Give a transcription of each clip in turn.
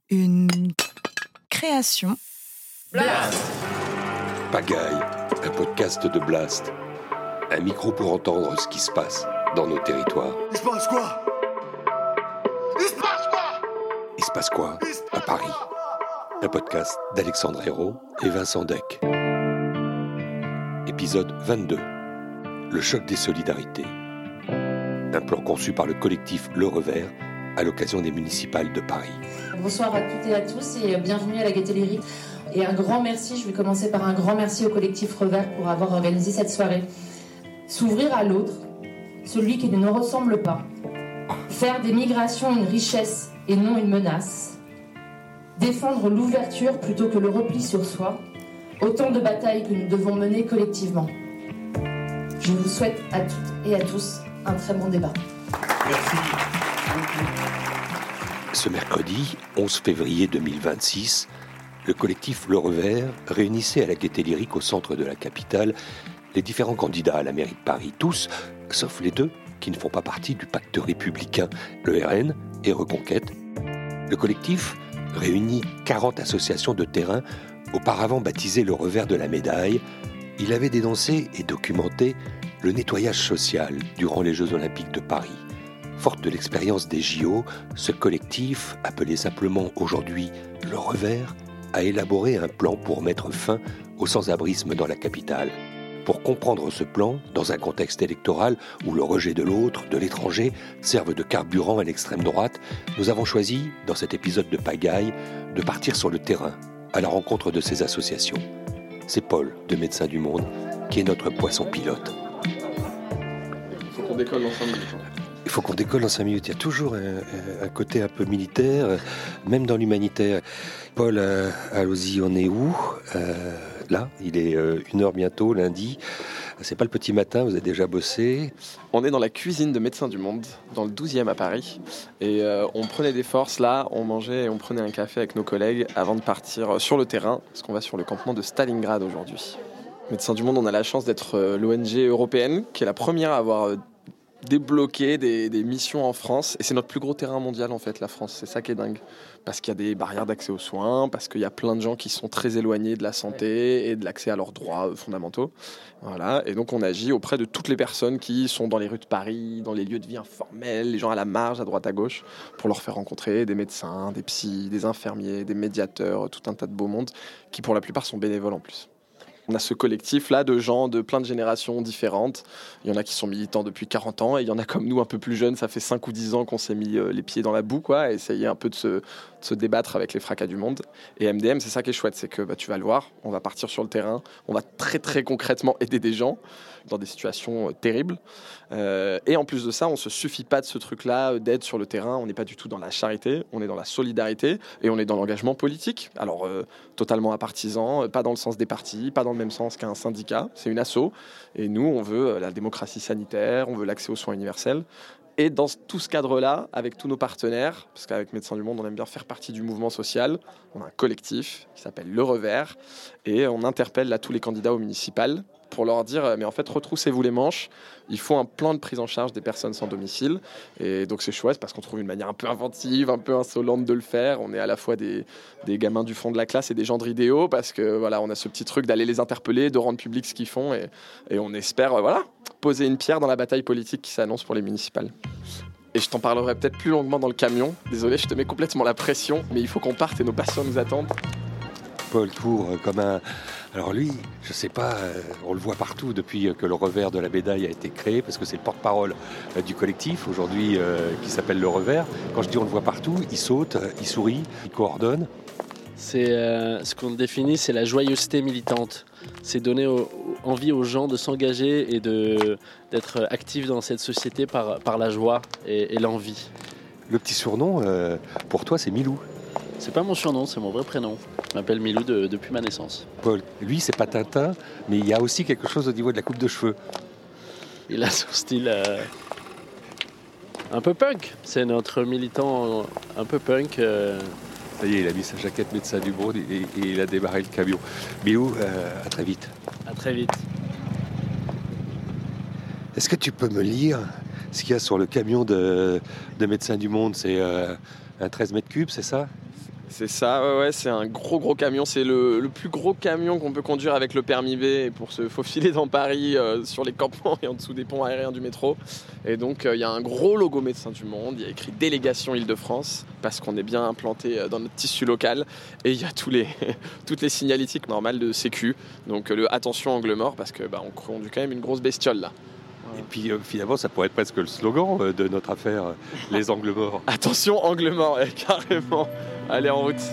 Une création Blast. Pagaille, un podcast de Blast. Un micro pour entendre ce qui se passe dans nos territoires. Il se passe quoi? Il se passe quoi à Paris? Un podcast d'Alexandre Hérault et Vincent Deck. Épisode 22. Le choc des solidarités. Un plan conçu par le collectif Le Revers à l'occasion des municipales de Paris. Bonsoir à toutes et à tous et bienvenue à la Gaîté Lyrique. Et un grand merci, je vais commencer par un grand merci au collectif Revers pour avoir organisé cette soirée. S'ouvrir à l'autre, celui qui ne nous ressemble pas. Faire des migrations une richesse et non une menace. Défendre l'ouverture plutôt que le repli sur soi. Autant de batailles que nous devons mener collectivement. Je vous souhaite à toutes et à tous un très bon débat. Merci. Ce mercredi 11 février 2026, le collectif Le Revers réunissait à la Gaîté Lyrique au centre de la capitale les différents candidats à la mairie de Paris, tous, sauf les deux qui ne font pas partie du pacte républicain, le RN et Reconquête. Le collectif réunit 40 associations de terrain, auparavant baptisées Le Revers de la Médaille. Il avait dénoncé et documenté le nettoyage social durant les Jeux Olympiques de Paris. Forte de l'expérience des JO, ce collectif, appelé simplement aujourd'hui Le Revers, a élaboré un plan pour mettre fin au sans-abrisme dans la capitale. Pour comprendre ce plan, dans un contexte électoral où le rejet de l'autre, de l'étranger, servent de carburant à l'extrême droite, nous avons choisi, dans cet épisode de Pagaille, de partir sur le terrain, à la rencontre de ces associations. C'est Paul, de Médecins du Monde, qui est notre poisson pilote. Il faut qu'on décolle dans 5 minutes. Il faut qu'on décolle dans 5 minutes. Il y a toujours un côté un peu militaire, même dans l'humanitaire. Paul, allons-y, on est où? Là, il est 1h bientôt, lundi. C'est pas le petit matin, vous avez déjà bossé. On est dans la cuisine de Médecins du Monde, dans le 12e à Paris. Et on prenait des forces là, on mangeait et on prenait un café avec nos collègues avant de partir sur le terrain, parce qu'on va sur le campement de Stalingrad aujourd'hui. Médecins du Monde, on a la chance d'être l'ONG européenne, qui est la première à avoir débloquer des missions en France, et c'est notre plus gros terrain mondial en fait, la France, c'est ça qui est dingue, parce qu'il y a des barrières d'accès aux soins, parce qu'il y a plein de gens qui sont très éloignés de la santé et de l'accès à leurs droits fondamentaux, voilà. Et donc on agit auprès de toutes les personnes qui sont dans les rues de Paris, dans les lieux de vie informels, les gens à la marge, à droite à gauche, pour leur faire rencontrer des médecins, des psys, des infirmiers, des médiateurs, tout un tas de beau monde, qui pour la plupart sont bénévoles en plus. On a ce collectif-là de gens de plein de générations différentes. Il y en a qui sont militants depuis 40 ans et il y en a comme nous un peu plus jeunes. Ça fait 5 ou 10 ans qu'on s'est mis les pieds dans la boue, quoi, et essayer un peu de se débattre avec les fracas du monde. Et MDM, c'est ça qui est chouette, c'est que tu vas le voir, on va partir sur le terrain, on va très très concrètement aider des gens dans des situations terribles. Et en plus de ça, on ne se suffit pas de ce truc-là d'aide sur le terrain. On n'est pas du tout dans la charité, on est dans la solidarité et on est dans l'engagement politique. Alors, totalement apartisan, pas dans le sens des partis, pas dans le même sens qu'un syndicat. C'est une asso. Et nous, on veut la démocratie sanitaire, on veut l'accès aux soins universels. Et dans tout ce cadre-là, avec tous nos partenaires, parce qu'avec Médecins du Monde, on aime bien faire partie du mouvement social, on a un collectif qui s'appelle Le Revers, et on interpelle là tous les candidats aux municipales pour leur dire, mais en fait, retroussez-vous les manches, il faut un plan de prise en charge des personnes sans domicile. Et donc c'est chouette parce qu'on trouve une manière un peu inventive, un peu insolente de le faire. On est à la fois des gamins du fond de la classe et des gendres idéaux, parce que voilà, on a ce petit truc d'aller les interpeller, de rendre public ce qu'ils font, et on espère poser une pierre dans la bataille politique qui s'annonce pour les municipales. Et je t'en parlerai peut-être plus longuement dans le camion. Désolé, je te mets complètement la pression, mais il faut qu'on parte et nos patients nous attendent. Paul court comme un... Alors lui, je sais pas, on le voit partout depuis que le Revers de la Médaille a été créé, parce que c'est le porte-parole du collectif aujourd'hui qui s'appelle Le Revers. Quand je dis on le voit partout, il saute, il sourit, il coordonne. C'est ce qu'on définit, c'est la joyeuseté militante. C'est donner envie aux gens de s'engager et d'être actifs dans cette société par la joie et l'envie. Le petit surnom, pour toi, c'est Milou. C'est pas mon surnom, c'est mon vrai prénom. Je m'appelle Milou depuis ma naissance. Paul, lui, c'est pas Tintin, mais il y a aussi quelque chose au niveau de la coupe de cheveux. Il a son style un peu punk. C'est notre militant un peu punk. Ça y est, il a mis sa jaquette Médecins du Monde et il a démarré le camion. Milou, à très vite. À très vite. Est-ce que tu peux me lire ce qu'il y a sur le camion de Médecins du Monde? C'est un 13 mètres cubes, c'est ça? C'est ça, ouais, c'est un gros camion. C'est le plus gros camion qu'on peut conduire avec le permis B pour se faufiler dans Paris sur les campements et en dessous des ponts aériens du métro. Et donc il y a un gros logo Médecins du Monde, il y a écrit Délégation Île-de-France parce qu'on est bien implanté dans notre tissu local. Et il y a toutes les signalétiques normales de sécu. Donc le attention angle mort parce que on conduit quand même une grosse bestiole là. Et puis finalement, ça pourrait être presque le slogan de notre affaire, les angles morts. Attention angle mort, carrément. Allez, en route.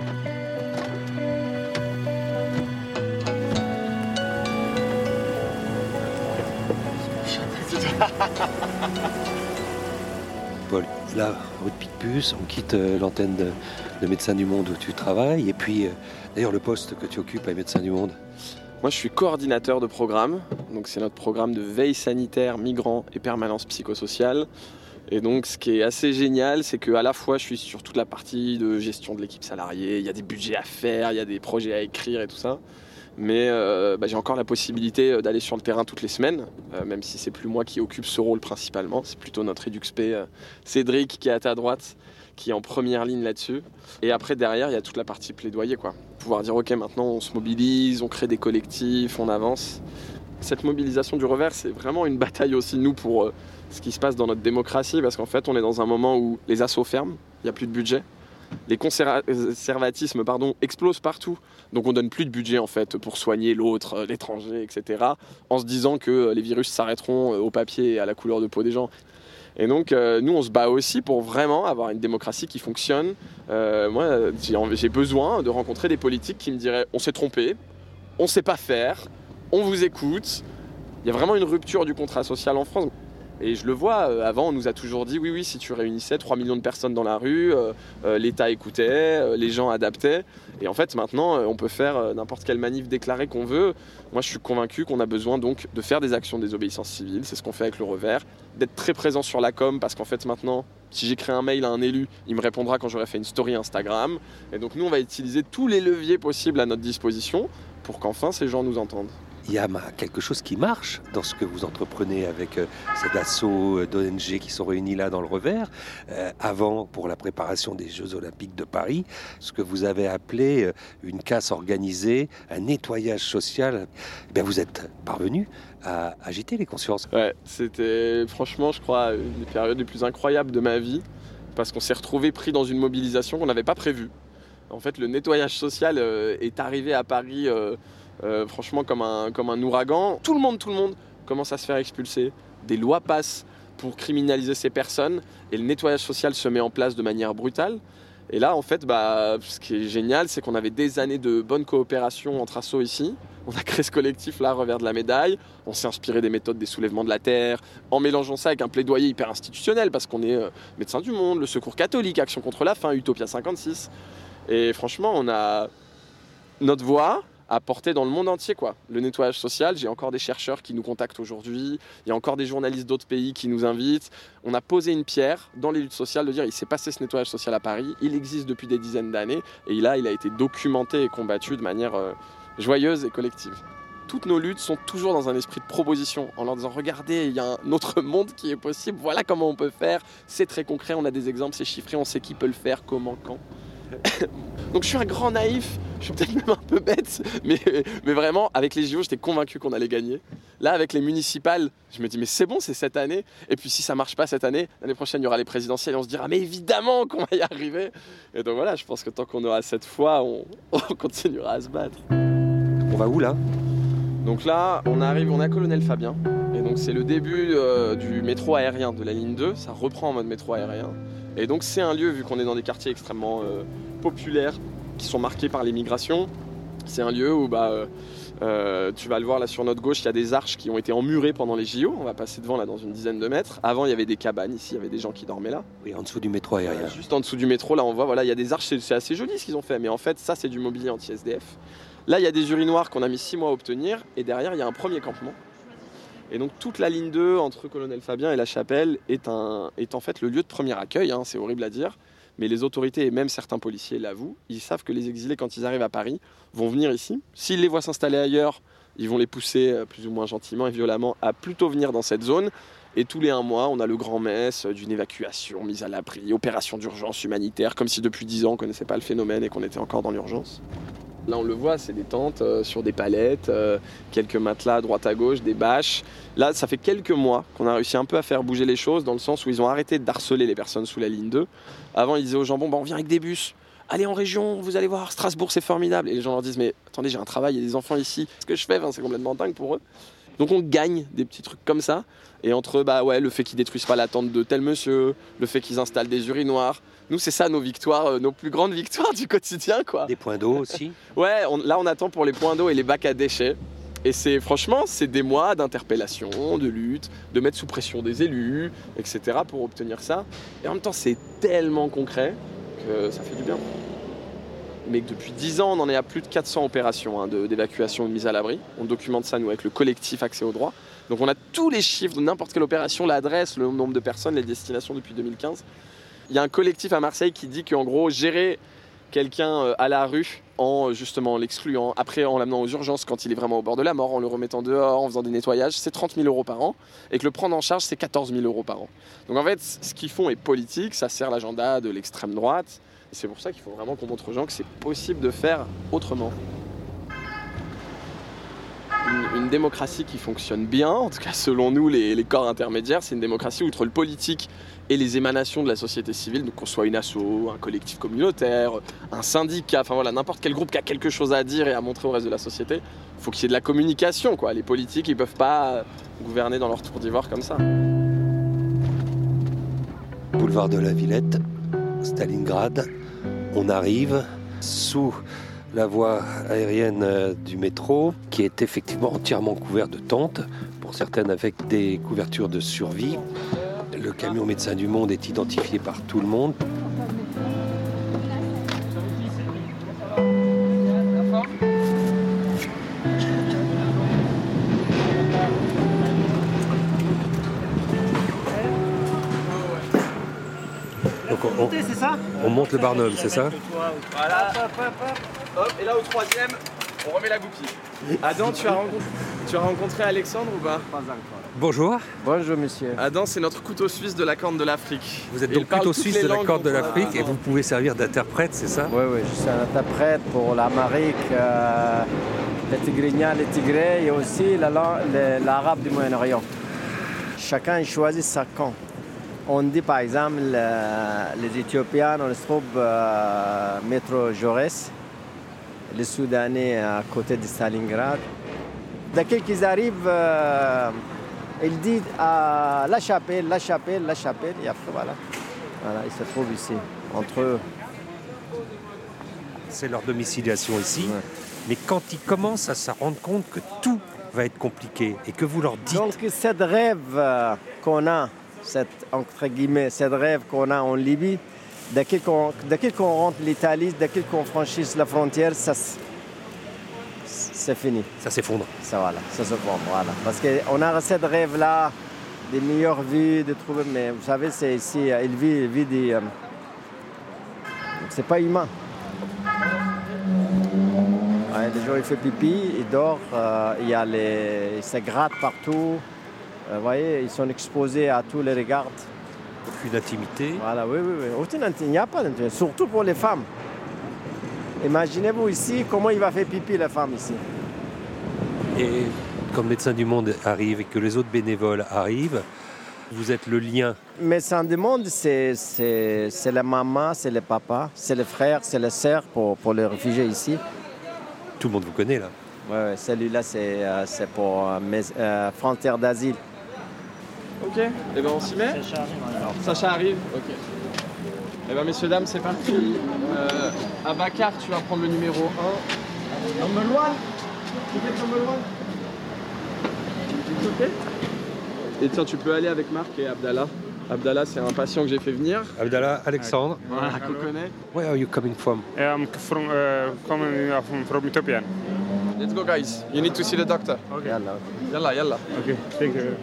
Paul, là, route Picpus, on quitte l'antenne de Médecins du Monde où tu travailles. Et puis, d'ailleurs, le poste que tu occupes à Médecins du Monde. Moi, je suis coordinateur de programme. Donc, c'est notre programme de veille sanitaire, migrants et permanence psychosociale. Et donc, ce qui est assez génial, c'est qu'à la fois, je suis sur toute la partie de gestion de l'équipe salariée. Il y a des budgets à faire, il y a des projets à écrire et tout ça. Mais j'ai encore la possibilité d'aller sur le terrain toutes les semaines, même si c'est plus moi qui occupe ce rôle principalement. C'est plutôt notre EduxP, Cédric, qui est à ta droite, qui est en première ligne là-dessus. Et après, derrière, il y a toute la partie plaidoyer, quoi. Pouvoir dire, OK, maintenant, on se mobilise, on crée des collectifs, on avance. Cette mobilisation du revers, c'est vraiment une bataille aussi, nous, pour ce qui se passe dans notre démocratie, parce qu'en fait, on est dans un moment où les assos ferment, il n'y a plus de budget. Les conservatismes explosent partout. Donc on donne plus de budget en fait pour soigner l'autre, l'étranger, etc. En se disant que les virus s'arrêteront au papier et à la couleur de peau des gens. Et donc nous on se bat aussi pour vraiment avoir une démocratie qui fonctionne. Moi j'ai besoin de rencontrer des politiques qui me diraient on s'est trompé, on sait pas faire, on vous écoute. Il y a vraiment une rupture du contrat social en France. Et je le vois, avant on nous a toujours dit oui, si tu réunissais 3 millions de personnes dans la rue, l'État écoutait, les gens adaptaient. Et en fait maintenant on peut faire n'importe quelle manif déclarée qu'on veut. Moi je suis convaincu qu'on a besoin donc de faire des actions de désobéissance civile, c'est ce qu'on fait avec le revers, d'être très présent sur la com parce qu'en fait maintenant si j'écris un mail à un élu, il me répondra quand j'aurai fait une story Instagram. Et donc nous on va utiliser tous les leviers possibles à notre disposition pour qu'enfin ces gens nous entendent. Il y a quelque chose qui marche dans ce que vous entreprenez avec cet assaut d'ONG qui sont réunis là dans le revers. Avant, pour la préparation des Jeux Olympiques de Paris, ce que vous avez appelé une casse organisée, un nettoyage social, vous êtes parvenu à agiter les consciences. Ouais, c'était franchement, je crois, une des périodes les plus incroyables de ma vie, parce qu'on s'est retrouvés pris dans une mobilisation qu'on n'avait pas prévue. En fait, le nettoyage social est arrivé à Paris... franchement comme un ouragan, tout le monde commence à se faire expulser, des lois passent pour criminaliser ces personnes et le nettoyage social se met en place de manière brutale. Et là en fait ce qui est génial c'est qu'on avait des années de bonne coopération entre assos ici, on a créé ce collectif là, revers de la médaille, on s'est inspiré des méthodes des soulèvements de la terre en mélangeant ça avec un plaidoyer hyper institutionnel parce qu'on est Médecins du Monde, le Secours catholique, Action contre la faim, Utopia 56 et franchement on a notre voix à porter dans le monde entier, quoi. Le nettoyage social, j'ai encore des chercheurs qui nous contactent aujourd'hui, il y a encore des journalistes d'autres pays qui nous invitent. On a posé une pierre dans les luttes sociales de dire il s'est passé ce nettoyage social à Paris, il existe depuis des dizaines d'années et il a été documenté et combattu de manière joyeuse et collective. Toutes nos luttes sont toujours dans un esprit de proposition, en leur disant regardez, il y a un autre monde qui est possible, voilà comment on peut faire, c'est très concret, on a des exemples, c'est chiffré, on sait qui peut le faire, comment, quand. Donc je suis un grand naïf, je suis peut-être même un peu bête, mais vraiment avec les JO j'étais convaincu qu'on allait gagner. Là avec les municipales, je me dis mais c'est bon, c'est cette année. Et puis si ça marche pas cette année, l'année prochaine il y aura les présidentielles et on se dira mais évidemment qu'on va y arriver. Et donc voilà, je pense que tant qu'on aura cette foi, on continuera à se battre. On va où là ? Donc là on a Colonel Fabien. Et donc c'est le début du métro aérien de la ligne 2, ça reprend en mode métro aérien. Et donc c'est un lieu, vu qu'on est dans des quartiers extrêmement populaires qui sont marqués par les migrations, c'est un lieu où tu vas le voir là sur notre gauche, il y a des arches qui ont été emmurées pendant les JO, on va passer devant là dans une dizaine de mètres. Avant il y avait des cabanes ici, il y avait des gens qui dormaient là. Oui, en dessous du métro aérien. Juste en dessous du métro, là on voit, voilà, il y a des arches, c'est assez joli ce qu'ils ont fait, mais en fait ça c'est du mobilier anti-SDF. Là il y a des urinoirs qu'on a mis 6 mois à obtenir et derrière il y a un premier campement. Et donc toute la ligne 2 entre Colonel Fabien et la Chapelle est en fait le lieu de premier accueil, c'est horrible à dire, mais les autorités et même certains policiers l'avouent, ils savent que les exilés quand ils arrivent à Paris vont venir ici. S'ils les voient s'installer ailleurs, ils vont les pousser plus ou moins gentiment et violemment à plutôt venir dans cette zone. Et tous les 1 mois, on a le grand mess d'une évacuation, mise à l'abri, opération d'urgence humanitaire, comme si depuis 10 ans on ne connaissait pas le phénomène et qu'on était encore dans l'urgence. Là on le voit, c'est des tentes sur des palettes, quelques matelas à droite à gauche, des bâches. Là ça fait quelques mois qu'on a réussi un peu à faire bouger les choses dans le sens où ils ont arrêté d'harceler les personnes sous la ligne 2. Avant ils disaient aux gens, bon on vient avec des bus, allez en région, vous allez voir, Strasbourg c'est formidable. Et les gens leur disent, mais attendez j'ai un travail, il y a des enfants ici, ce que je fais, c'est complètement dingue pour eux. Donc on gagne des petits trucs comme ça. Et entre le fait qu'ils détruisent pas la tente de tel monsieur, le fait qu'ils installent des urinoirs, nous c'est ça nos victoires, nos plus grandes victoires du quotidien quoi. Des points d'eau aussi. Ouais, là on attend pour les points d'eau et les bacs à déchets. Et franchement c'est des mois d'interpellation, de lutte, de mettre sous pression des élus, etc. pour obtenir ça. Et en même temps c'est tellement concret que ça fait du bien. Mais que depuis 10 ans on en est à plus de 400 opérations d'évacuation et de mise à l'abri. On documente ça nous avec le collectif Accès au droit. Donc on a tous les chiffres de n'importe quelle opération, l'adresse, le nombre de personnes, les destinations depuis 2015. Il y a un collectif à Marseille qui dit qu'en gros, gérer quelqu'un à la rue en justement l'excluant, après en l'amenant aux urgences quand il est vraiment au bord de la mort, en le remettant dehors, en faisant des nettoyages, c'est 30 000 € par an. Et que le prendre en charge, c'est 14 000 € par an. Donc en fait, ce qu'ils font est politique, ça sert l'agenda de l'extrême droite. Et c'est pour ça qu'il faut vraiment qu'on montre aux gens que c'est possible de faire autrement. Une démocratie qui fonctionne bien, en tout cas selon nous les corps intermédiaires, c'est une démocratie outre le politique et les émanations de la société civile, donc qu'on soit une asso, un collectif communautaire, un syndicat, enfin voilà, n'importe quel groupe qui a quelque chose à dire et à montrer au reste de la société, il faut qu'il y ait de la communication quoi. Les politiques ils peuvent pas gouverner dans leur tour d'ivoire comme ça. Boulevard de la Villette, Stalingrad, on arrive sous la voie aérienne du métro, qui est effectivement entièrement couverte de tentes, pour certaines avec des couvertures de survie. Le camion Médecins du Monde est identifié par tout le monde. Donc on monte le Barnum, c'est ça? Voilà, hop, et là au 3e, on remet la goupille. Adam, tu as rencontré Alexandre ou pas? Pas encore. Bonjour. Bonjour monsieur. Adam, c'est notre couteau suisse de la Corne de l'Afrique. Vous êtes Et donc il parle couteau toutes suisse les de la langues Corne de dont on a l'Afrique et besoin. vous pouvez servir d'interprète, c'est ça? Oui, je suis un interprète pour l'Amérique, le Tigrinya, le Tigré et aussi l'arabe du Moyen-Orient. Chacun choisit sa camp. On dit par exemple les Éthiopiens, on se trouve métro Jaurès, les Soudanais à côté de Stalingrad. Dès qu'ils arrivent, ils disent la chapelle, et après voilà, ils se trouvent ici, entre eux. C'est leur domiciliation ici. Ouais. Mais quand ils commencent à se rendre compte que tout va être compliqué et que vous leur dites... Donc, cette rêve qu'on a, entre guillemets, cette rêve qu'on a en Libye, dès qu'on rentre l'Italie, dès qu'on franchisse la frontière, c'est fini. Ça s'effondre. Ça s'effondre, voilà. Parce qu'on a cette rêve-là, des meilleures vies, de trouver... Mais vous savez, c'est ici, il vit des... c'est pas humain. Ouais, les gens, il fait pipi, il dort, il se gratte partout. Vous voyez, ils sont exposés à tous les regards. Aucune intimité. Voilà, oui. Aucune intimité, il n'y a pas d'intimité, surtout pour les femmes. Imaginez-vous ici, comment il va faire pipi, la femme, ici. Et quand Médecins du Monde arrive et que les autres bénévoles arrivent, vous êtes le lien. Médecins du Monde, c'est la maman, c'est le papa, c'est les frères, c'est les sœurs pour les réfugiés ici. Tout le monde vous connaît là. Ouais, celui-là, c'est pour frontière d'asile. Ok, et ben on s'y met. Sacha arrive. Ok. Et ben messieurs, dames, c'est parti. Abakar, tu vas prendre le numéro 1. Ok. Et tiens, tu peux aller avec Marc et Abdallah. Abdallah, c'est un patient que j'ai fait venir. Abdallah, Alexandre. Voilà, qu'on connaît. Where are you coming from? I'm coming from Ethiopia. Let's go, guys. You need to see the doctor. Okay. Yalla. Okay. Thank you.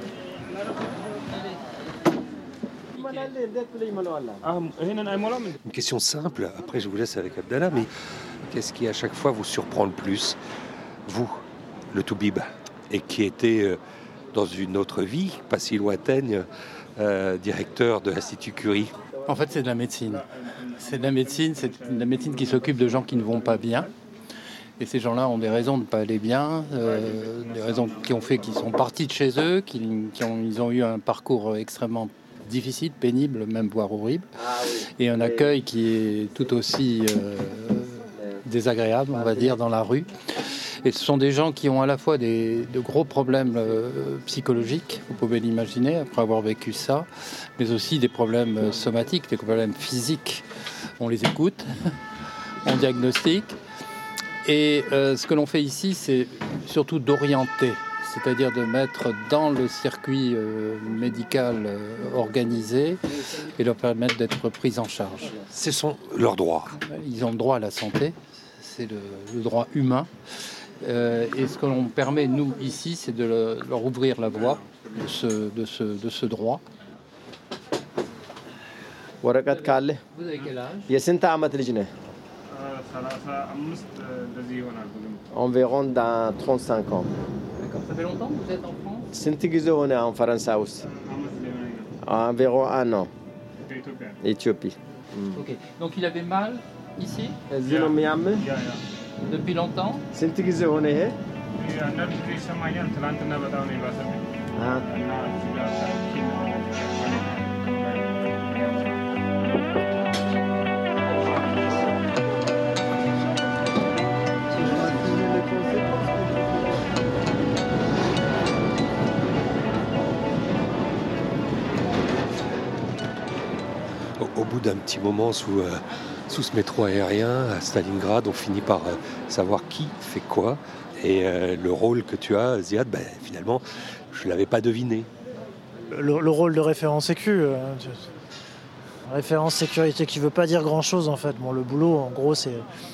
Une question simple, après je vous laisse avec Abdallah, mais qu'est-ce qui à chaque fois vous surprend le plus? Vous, le Toubib, et qui était dans une autre vie, pas si lointaine, directeur de l'Institut Curie. En fait, c'est de la médecine. C'est de la médecine qui s'occupe de gens qui ne vont pas bien. Et ces gens-là ont des raisons de ne pas aller bien, des raisons qui ont fait qu'ils sont partis de chez eux, ils ont eu un parcours extrêmement difficile, pénible, même voire horrible. Et un accueil qui est tout aussi désagréable, on va dire, dans la rue. Et ce sont des gens qui ont à la fois de gros problèmes psychologiques, vous pouvez l'imaginer, après avoir vécu ça, mais aussi des problèmes somatiques, des problèmes physiques. On les écoute, on diagnostique. Et ce que l'on fait ici, c'est surtout d'orienter, c'est-à-dire de mettre dans le circuit médical organisé et leur permettre d'être pris en charge. Ce sont leurs droits. Ils ont le droit à la santé, c'est le droit humain. Et ce que l'on permet, nous, ici, c'est de leur ouvrir la voie de ce droit. Vous avez quel âge? Environ dans 35 ans. D'accord. Ça fait longtemps que vous êtes en France? ስንት ጊዜ ሆነ አሁን ፈረንሳይ ውስጥ? Environ un an. Éthiopie. Ok. Donc il avait mal ici? እዚህ ነው የሚያምህ? Depuis longtemps? ስንት ጊዜ ሆነ ይሄ? አንዳንድ ጊዜ ይሰማኛል። ትናንትና በጣም ነው የባሰብኝ እና እዚህ ጋር Au bout d'un petit moment sous ce métro aérien à Stalingrad, on finit par savoir qui fait quoi. Et le rôle que tu as, Ziad, finalement, je ne l'avais pas deviné. Le rôle de référent sécu, référent sécurité qui ne veut pas dire grand-chose en fait. Bon, le boulot, en gros, c'est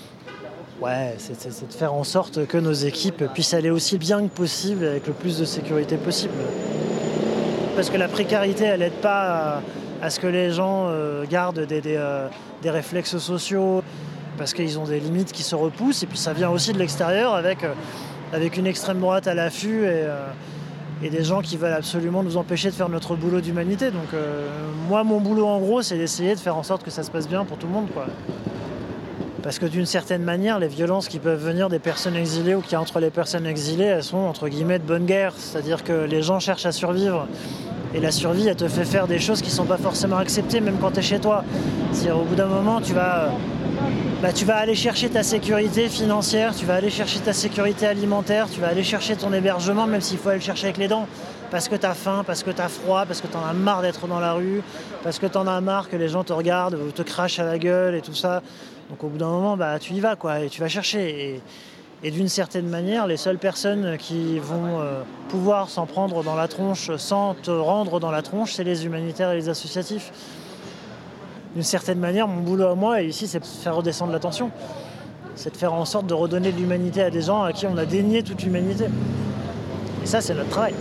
de faire en sorte que nos équipes puissent aller aussi bien que possible avec le plus de sécurité possible. Parce que la précarité, elle n'aide pas à ce que les gens gardent des réflexes sociaux, parce qu'ils ont des limites qui se repoussent, et puis ça vient aussi de l'extérieur avec une extrême droite à l'affût et des gens qui veulent absolument nous empêcher de faire notre boulot d'humanité. Donc moi, mon boulot en gros, c'est d'essayer de faire en sorte que ça se passe bien pour tout le monde, quoi. Parce que d'une certaine manière, les violences qui peuvent venir des personnes exilées ou qu'il y a entre les personnes exilées, elles sont entre guillemets de bonne guerre. C'est-à-dire que les gens cherchent à survivre. Et la survie, elle te fait faire des choses qui ne sont pas forcément acceptées, même quand tu es chez toi. C'est-à-dire, au bout d'un moment, tu vas aller chercher ta sécurité financière, tu vas aller chercher ta sécurité alimentaire, tu vas aller chercher ton hébergement, même s'il faut aller le chercher avec les dents. Parce que tu as faim, parce que tu as froid, parce que tu en as marre d'être dans la rue, parce que tu en as marre que les gens te regardent, ou te crachent à la gueule et tout ça. Donc au bout d'un moment, tu y vas, quoi, et tu vas chercher. Et d'une certaine manière, les seules personnes qui vont pouvoir s'en prendre dans la tronche sans te rendre dans la tronche, c'est les humanitaires et les associatifs. D'une certaine manière, mon boulot à moi, ici, c'est de faire redescendre la tension. C'est de faire en sorte de redonner de l'humanité à des gens à qui on a dénié toute l'humanité. Et ça, c'est notre travail.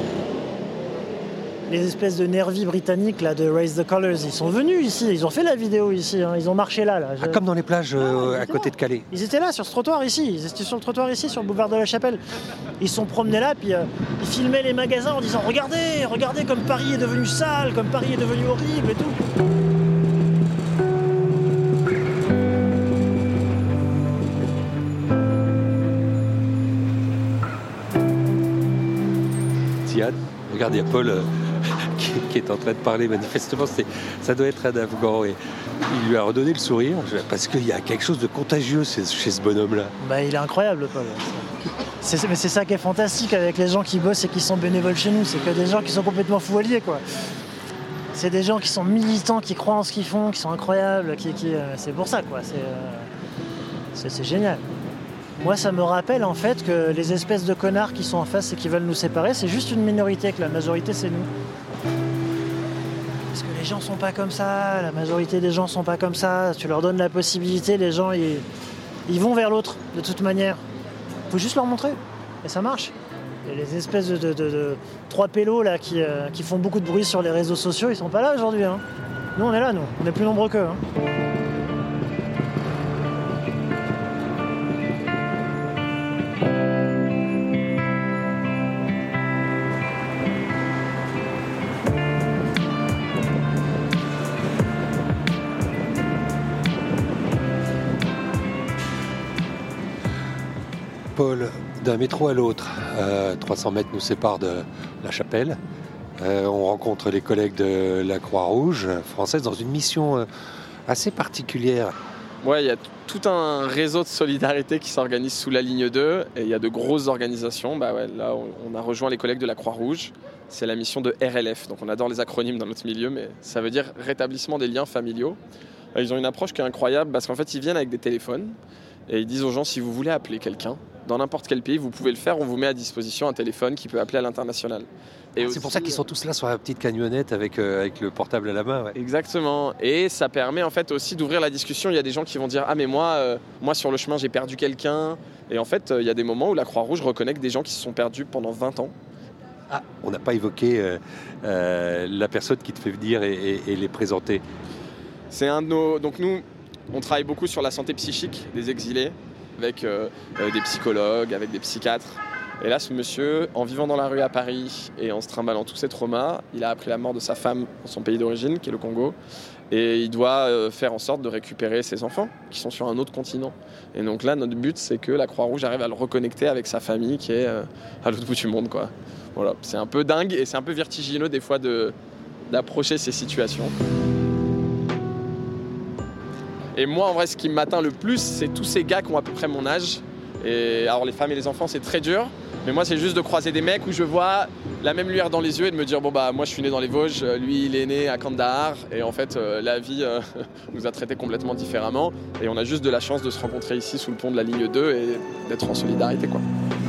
Les espèces de nervis britanniques là, de Raise the Colours, ils sont venus ici, ils ont fait la vidéo ici, hein, ils ont marché là. Comme dans les plages à côté de Calais. Ils étaient là, sur ce trottoir ici, ils étaient sur le trottoir ici, sur le boulevard de la Chapelle. Ils se sont promenés là, puis ils filmaient les magasins en disant « Regardez comme Paris est devenu sale, comme Paris est devenu horrible et tout ». Ziad, regarde, il y a Paul qui est en train de parler manifestement, ça doit être un Afghan. Et il lui a redonné le sourire parce qu'il y a quelque chose de contagieux chez ce bonhomme-là. Il est incroyable, Paul. Mais c'est ça qui est fantastique avec les gens qui bossent et qui sont bénévoles chez nous, c'est que des gens qui sont complètement fous alliés, quoi. C'est des gens qui sont militants, qui croient en ce qu'ils font, qui sont incroyables, c'est pour ça, quoi. C'est génial. Moi, ça me rappelle en fait que les espèces de connards qui sont en face et qui veulent nous séparer, c'est juste une minorité, que la majorité, c'est nous. Parce que les gens sont pas comme ça, la majorité des gens sont pas comme ça. Tu leur donnes la possibilité, les gens, ils vont vers l'autre, de toute manière. Faut juste leur montrer, et ça marche. Et les espèces de trois pélos là, qui font beaucoup de bruit sur les réseaux sociaux, ils sont pas là aujourd'hui. Hein. Nous, on est là, nous. On est plus nombreux qu'eux. Hein. Paul, d'un métro à l'autre. 300 mètres nous séparent de la chapelle. On rencontre les collègues de la Croix-Rouge française dans une mission assez particulière. Ouais, il y a tout un réseau de solidarité qui s'organise sous la ligne 2 et il y a de grosses organisations. Là, on a rejoint les collègues de la Croix-Rouge. C'est la mission de RLF. Donc on adore les acronymes dans notre milieu, mais ça veut dire rétablissement des liens familiaux. Ils ont une approche qui est incroyable parce qu'en fait, ils viennent avec des téléphones et ils disent aux gens, si vous voulez appeler quelqu'un, dans n'importe quel pays, vous pouvez le faire, on vous met à disposition un téléphone qui peut appeler à l'international. Et c'est pour ça qu'ils sont tous là sur la petite camionnette avec le portable à la main. Ouais. Exactement. Et ça permet en fait aussi d'ouvrir la discussion. Il y a des gens qui vont dire « Ah mais moi sur le chemin j'ai perdu quelqu'un ». Et en fait, il y a des moments où la Croix-Rouge reconnecte des gens qui se sont perdus pendant 20 ans. Ah, on n'a pas évoqué la personne qui te fait venir et les présenter. C'est un de nos... Donc nous, on travaille beaucoup sur la santé psychique des exilés, avec des psychologues, avec des psychiatres. Et là, ce monsieur, en vivant dans la rue à Paris et en se trimballant tous ses traumas, il a appris la mort de sa femme dans son pays d'origine, qui est le Congo. Et il doit faire en sorte de récupérer ses enfants, qui sont sur un autre continent. Et donc là, notre but, c'est que la Croix-Rouge arrive à le reconnecter avec sa famille, qui est à l'autre bout du monde, quoi. Voilà. C'est un peu dingue et c'est un peu vertigineux, des fois, d'approcher ces situations. Et moi, en vrai, ce qui m'atteint le plus, c'est tous ces gars qui ont à peu près mon âge. Et alors, les femmes et les enfants, c'est très dur. Mais moi, c'est juste de croiser des mecs où je vois la même lueur dans les yeux et de me dire, moi, je suis né dans les Vosges, lui, il est né à Kandahar. Et en fait, la vie nous a traités complètement différemment. Et on a juste de la chance de se rencontrer ici, sous le pont de la ligne 2 et d'être en solidarité, quoi.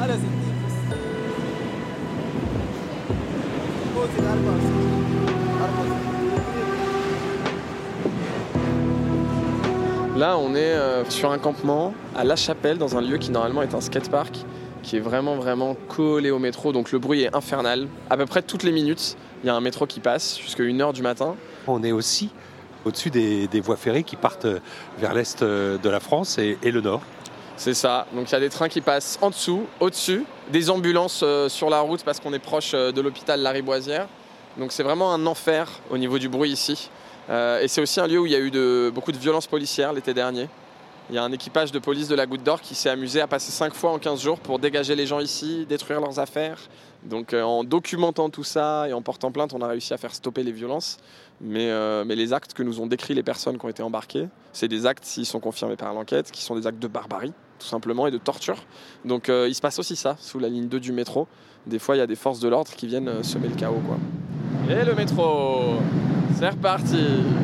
Là, on est sur un campement à La Chapelle, dans un lieu qui normalement est un skatepark, qui est vraiment, vraiment collé au métro. Donc le bruit est infernal. À peu près toutes les minutes, il y a un métro qui passe jusqu'à 1h du matin. On est aussi au-dessus des voies ferrées qui partent vers l'est de la France et le nord. C'est ça. Donc il y a des trains qui passent en dessous, au-dessus, des ambulances sur la route parce qu'on est proche de l'hôpital Lariboisière. Donc c'est vraiment un enfer au niveau du bruit ici. Et c'est aussi un lieu où il y a eu beaucoup de violences policières l'été dernier. Il y a un équipage de police de la Goutte d'Or qui s'est amusé à passer 5 fois en 15 jours pour dégager les gens ici, détruire leurs affaires. Donc en documentant tout ça et en portant plainte, on a réussi à faire stopper les violences. Mais les actes que nous ont décrits les personnes qui ont été embarquées, c'est des actes, s'ils sont confirmés par l'enquête, qui sont des actes de barbarie, tout simplement, et de torture. Donc il se passe aussi ça, sous la ligne 2 du métro. Des fois, il y a des forces de l'ordre qui viennent semer le chaos, quoi. Et le métro, c'est reparti.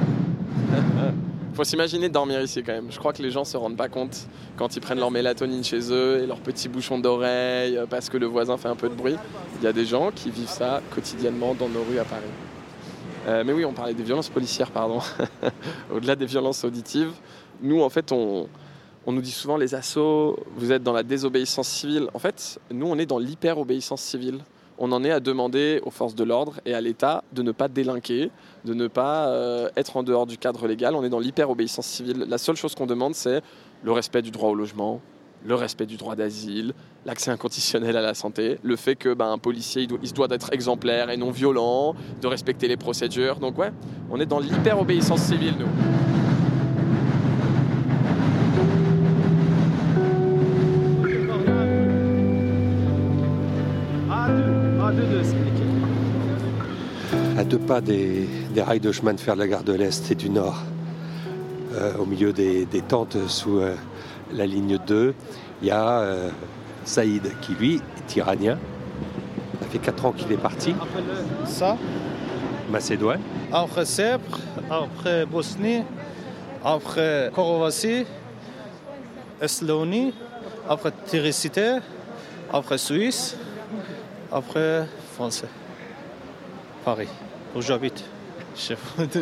Faut s'imaginer dormir ici quand même. Je crois que les gens se rendent pas compte quand ils prennent leur mélatonine chez eux et leurs petits bouchons d'oreille parce que le voisin fait un peu de bruit. Il y a des gens qui vivent ça quotidiennement dans nos rues à Paris. Mais oui, on parlait des violences policières, pardon. Au-delà des violences auditives, nous en fait on nous dit souvent les assos, vous êtes dans la désobéissance civile. En fait, nous on est dans l'hyper-obéissance civile. On en est à demander aux forces de l'ordre et à l'État de ne pas délinquer, de ne pas être en dehors du cadre légal. On est dans l'hyper-obéissance civile. La seule chose qu'on demande, c'est le respect du droit au logement, le respect du droit d'asile, l'accès inconditionnel à la santé, le fait qu'un policier, il se doit d'être exemplaire et non violent, de respecter les procédures. Donc ouais, on est dans l'hyper-obéissance civile, nous. À 2 pas des rails de chemin de fer de la gare de l'Est et du Nord, au milieu des tentes sous la ligne 2, il y a Saïd qui, lui, est iranien. Ça fait 4 ans qu'il est parti. Ça, Macédoine. après Chypre, après Bosnie, après Croatie, Estonie, après Téricité, après Suisse, après Français. Paris, où j'habite. C'est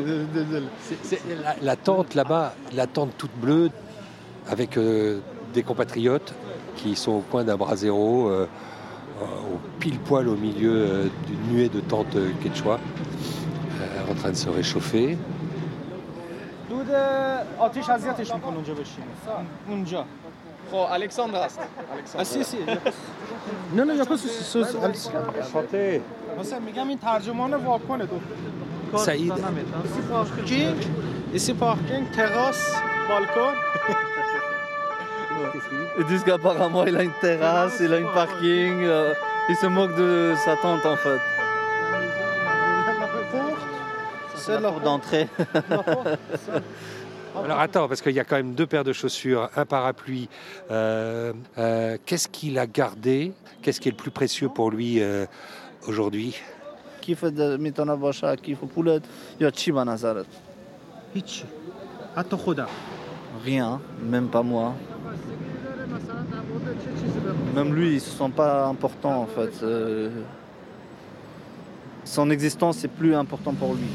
la tente là-bas, la tente toute bleue, avec des compatriotes qui sont au coin d'un brasero, pile poil au milieu d'une nuée de tentes quechua, en train de se réchauffer. Alexandre است. اساسی نه نه یکو سوز Chanté. مثلا میگم این ترجمان واکنه دو Saïd. Ici parking, terrasse, balcon. Ils disent qu'apparemment il a une terrasse, il a une parking. Ils se moquent de sa tante en fait. C'est l'heure d'entrée. Alors attends, parce qu'il y a quand même 2 paires de chaussures, un parapluie. Qu'est-ce qu'il a gardé? Qu'est-ce qui est le plus précieux pour lui aujourd'hui? کیف میتونه باشه کیف پولت یا چی به نظرت؟ هیچ. حتی خودم. Rien, même pas moi. Même lui, il ne se sent pas important en fait. Son existence est plus important pour lui.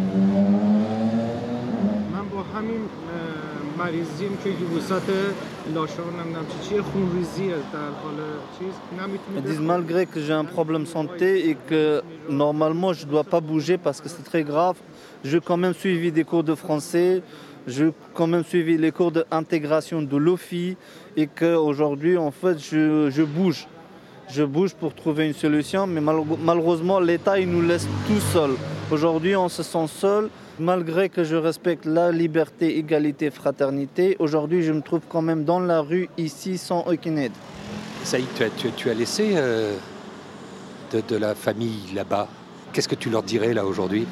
من با همین مریضیم که وسط لاشار نمیدونم چیه خونریزی در حال چیز Ils disent malgré que j'ai un problème de santé et que normalement je ne dois pas bouger parce que c'est très grave, j'ai quand même suivi des cours de français, j'ai quand même suivi les cours d'intégration de l'OFI et qu'aujourd'hui en fait je bouge. Je bouge pour trouver une solution, mais malheureusement l'État il nous laisse tout seuls. Aujourd'hui on se sent seul. Malgré que je respecte la liberté, égalité, fraternité, aujourd'hui je me trouve quand même dans la rue, ici, sans aucune aide. Saïd, tu as laissé de la famille là-bas. Qu'est-ce que tu leur dirais là aujourd'hui?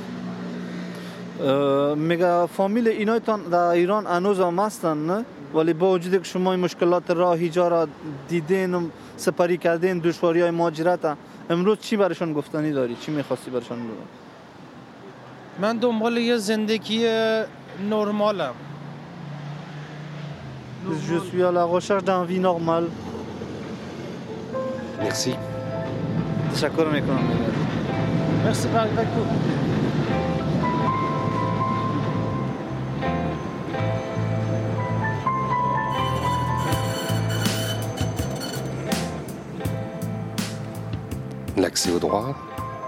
مگه فامیل اینایتان در ایران هنوز هم هستن ولی با وجود که شما مشکلات راهی جا را دیدین سپری کردین دشواری‌های مهاجرت امروز چی برشان گفتنی داری؟ چی می‌خواستی برشان بگی؟ من دنبال یه زندگی نرمالم. Je suis à la recherche d'une vie normale. Merci. تشکر میکنم. مرسی بکو. L'accès au droit,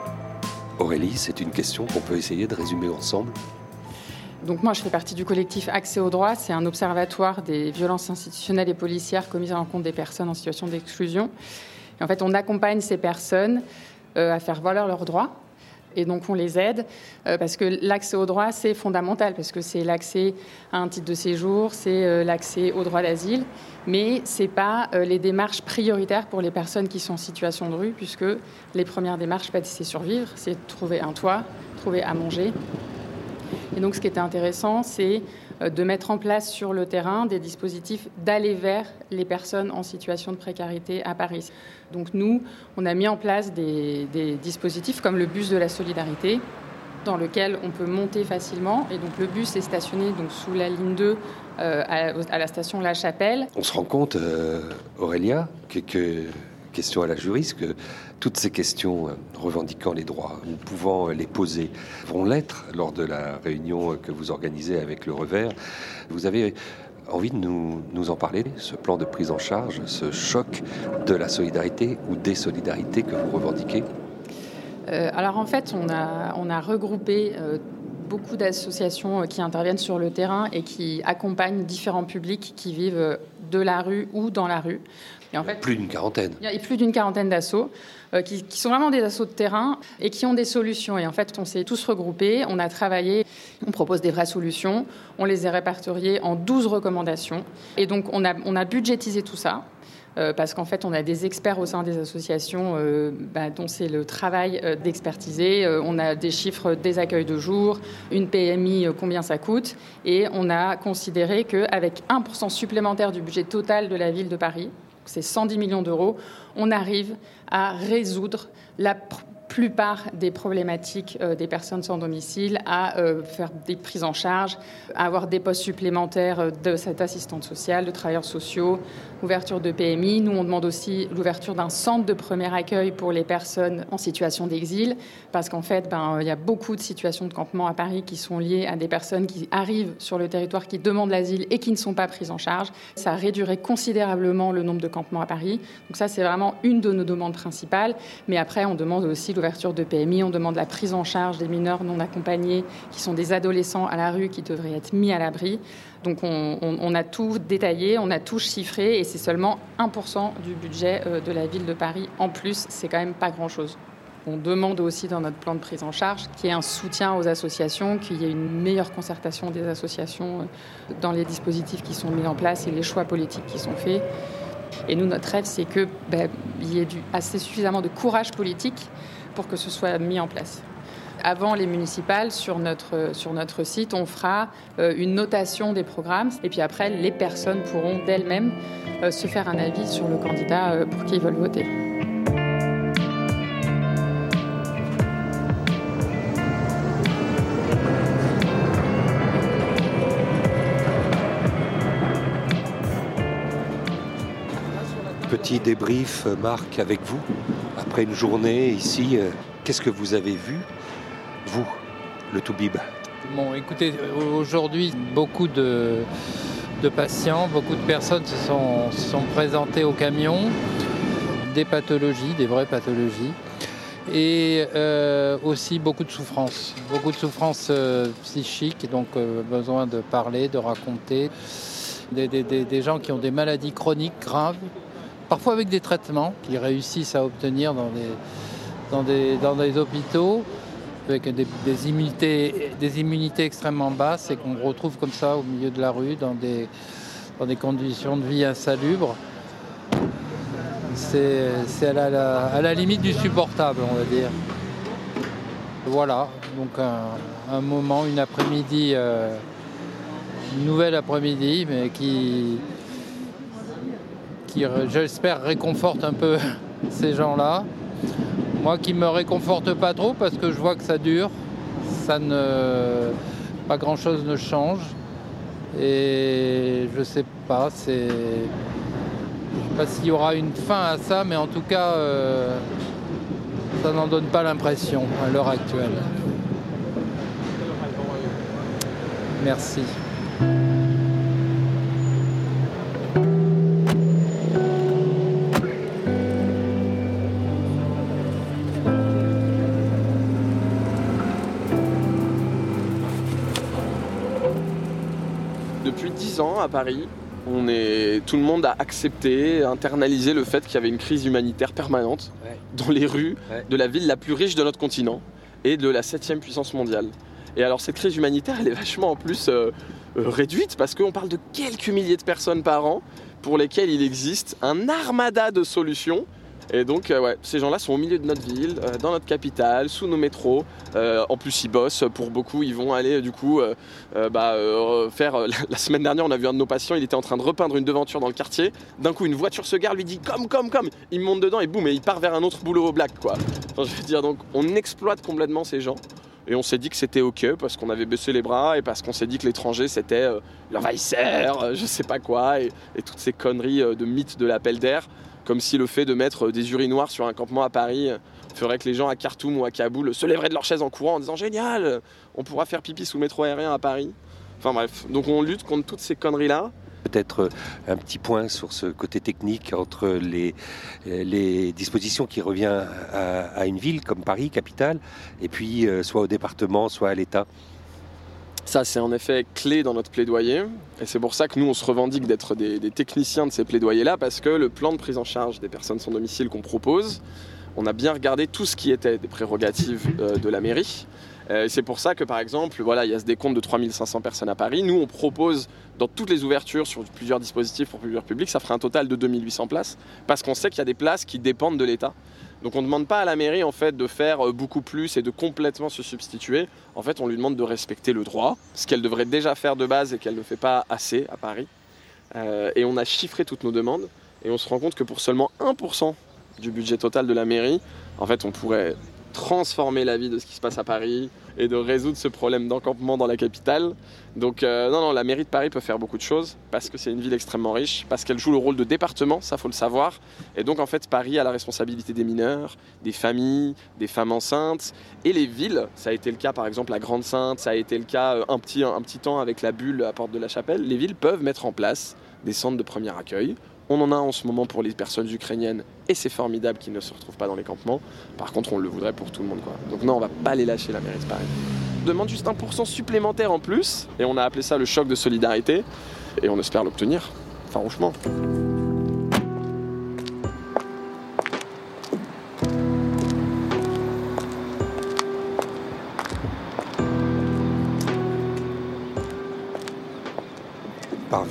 Aurélie, c'est une question qu'on peut essayer de résumer ensemble. Donc moi, je fais partie du collectif Accès au droit. C'est un observatoire des violences institutionnelles et policières commises à l'encontre des personnes en situation d'exclusion. Et en fait, on accompagne ces personnes à faire valoir leurs droits. Et donc, on les aide parce que l'accès au droit, c'est fondamental parce que c'est l'accès à un titre de séjour, c'est l'accès au droit d'asile. Mais ce n'est pas les démarches prioritaires pour les personnes qui sont en situation de rue puisque les premières démarches, c'est survivre, c'est trouver un toit, trouver à manger. Et donc, ce qui était intéressant, c'est de mettre en place sur le terrain des dispositifs d'aller vers les personnes en situation de précarité à Paris. Donc nous, on a mis en place des dispositifs comme le bus de la solidarité, dans lequel on peut monter facilement. Et donc le bus est stationné donc, sous la ligne 2 à la station La Chapelle. On se rend compte, Aurélia, que question à la juriste, que toutes ces questions revendiquant les droits ou pouvant les poser vont l'être lors de la réunion que vous organisez avec le Revers. Vous avez envie de nous en parler, ce plan de prise en charge, ce choc de la solidarité ou des solidarités que vous revendiquez? Alors en fait, on a regroupé beaucoup d'associations qui interviennent sur le terrain et qui accompagnent différents publics qui vivent de la rue ou dans la rue. Et en fait, plus d'une quarantaine. Il y a plus d'une quarantaine d'assauts qui sont vraiment des assos de terrain et qui ont des solutions. Et en fait, on s'est tous regroupés, on a travaillé, on propose des vraies solutions, on les a répertoriées en 12 recommandations. Et donc, on a budgétisé tout ça. Parce qu'en fait, on a des experts au sein des associations dont c'est le travail d'expertiser. On a des chiffres des accueils de jour, une PMI, combien ça coûte. Et on a considéré qu'avec 1% supplémentaire du budget total de la ville de Paris, c'est 110 millions d'euros, on arrive à résoudre la plupart des problématiques des personnes sans domicile, à faire des prises en charge, à avoir des postes supplémentaires de cette assistante sociale, de travailleurs sociaux, ouverture de PMI. Nous, on demande aussi l'ouverture d'un centre de premier accueil pour les personnes en situation d'exil, parce qu'en fait, il y a beaucoup de situations de campement à Paris qui sont liées à des personnes qui arrivent sur le territoire, qui demandent l'asile et qui ne sont pas prises en charge. Ça réduirait considérablement le nombre de campements à Paris. Donc ça, c'est vraiment une de nos demandes principales. Mais après, on demande aussi l'ouverture de PMI, on demande la prise en charge des mineurs non accompagnés, qui sont des adolescents à la rue, qui devraient être mis à l'abri. Donc on a tout détaillé, on a tout chiffré, et c'est seulement 1% du budget de la ville de Paris. En plus, c'est quand même pas grand-chose. On demande aussi dans notre plan de prise en charge qu'il y ait un soutien aux associations, qu'il y ait une meilleure concertation des associations dans les dispositifs qui sont mis en place et les choix politiques qui sont faits. Et nous, notre rêve, c'est qu'il y ait assez suffisamment de courage politique pour que ce soit mis en place. Avant les municipales, sur notre site, on fera une notation des programmes. Et puis après, les personnes pourront d'elles-mêmes se faire un avis sur le candidat pour qui ils veulent voter. Petit débrief, Marc, avec vous, après une journée ici, qu'est-ce que vous avez vu, vous, le Toubib? Bon, écoutez, aujourd'hui, beaucoup de patients, beaucoup de personnes se sont présentées au camion, des pathologies, des vraies pathologies, et aussi beaucoup de souffrances psychiques, donc besoin de parler, de raconter, des gens qui ont des maladies chroniques graves, parfois avec des traitements qu'ils réussissent à obtenir dans des hôpitaux, avec des immunités extrêmement basses et qu'on retrouve comme ça au milieu de la rue, dans des conditions de vie insalubres. C'est à la limite du supportable, on va dire. Voilà, donc un moment, une après-midi, une nouvelle après-midi, mais qui j'espère réconforte un peu ces gens-là. Moi qui me réconforte pas trop parce que je vois que ça dure, pas grand-chose ne change. Et je sais pas s'il y aura une fin à ça, mais en tout cas, ça n'en donne pas l'impression à l'heure actuelle. Merci. Depuis 10 ans à Paris, tout le monde a accepté, internalisé le fait qu'il y avait une crise humanitaire permanente dans les rues de la ville la plus riche de notre continent et de la 7e puissance mondiale. Et alors cette crise humanitaire, elle est vachement en plus réduite parce qu'on parle de quelques milliers de personnes par an pour lesquelles il existe un armada de solutions. Et donc, ces gens-là sont au milieu de notre ville, dans notre capitale, sous nos métros. En plus, ils bossent. Pour beaucoup, ils vont aller, faire... La semaine dernière, on a vu un de nos patients, il était en train de repeindre une devanture dans le quartier. D'un coup, une voiture se gare, lui dit « comme ». Il monte dedans et boum, et il part vers un autre boulot au black, quoi. Enfin, je veux dire, donc, on exploite complètement ces gens. Et on s'est dit que c'était OK parce qu'on avait baissé les bras et parce qu'on s'est dit que l'étranger, c'était l'envahisseur, je sais pas quoi, et toutes ces conneries de mythes de l'appel d'air. Comme si le fait de mettre des urinoirs sur un campement à Paris ferait que les gens à Khartoum ou à Kaboul se lèveraient de leur chaise en courant en disant « Génial, on pourra faire pipi sous le métro aérien à Paris ». Enfin bref, donc on lutte contre toutes ces conneries-là. Peut-être un petit point sur ce côté technique entre les dispositions qui reviennent à une ville comme Paris, capitale, et puis soit au département, soit à l'État. Ça, c'est en effet clé dans notre plaidoyer. Et c'est pour ça que nous, on se revendique d'être des techniciens de ces plaidoyers-là, parce que le plan de prise en charge des personnes sans domicile qu'on propose, on a bien regardé tout ce qui était des prérogatives de la mairie. Et c'est pour ça que, par exemple, il y a ce décompte de 3500 personnes à Paris. Nous, on propose, dans toutes les ouvertures sur plusieurs dispositifs pour plusieurs publics, ça ferait un total de 2800 places, parce qu'on sait qu'il y a des places qui dépendent de l'État. Donc on ne demande pas à la mairie en fait, de faire beaucoup plus et de complètement se substituer. En fait, on lui demande de respecter le droit, ce qu'elle devrait déjà faire de base et qu'elle ne fait pas assez à Paris. Et on a chiffré toutes nos demandes et on se rend compte que pour seulement 1% du budget total de la mairie, en fait, on pourrait transformer la vie de ce qui se passe à Paris et de résoudre ce problème d'encampement dans la capitale. Donc la mairie de Paris peut faire beaucoup de choses parce que c'est une ville extrêmement riche, parce qu'elle joue le rôle de département, ça faut le savoir. Et donc en fait Paris a la responsabilité des mineurs, des familles, des femmes enceintes et les villes. Ça a été le cas par exemple à Grande-Synthe, ça a été le cas un petit temps avec la Bulle à Porte de la Chapelle. Les villes peuvent mettre en place des centres de premier accueil. On en a en ce moment pour les personnes ukrainiennes et c'est formidable qu'ils ne se retrouvent pas dans les campements. Par contre, on le voudrait pour tout le monde, quoi. Donc non, on va pas les lâcher, la mairie de Paris. On demande juste 1% supplémentaire en plus et on a appelé ça le choc de solidarité et on espère l'obtenir, farouchement.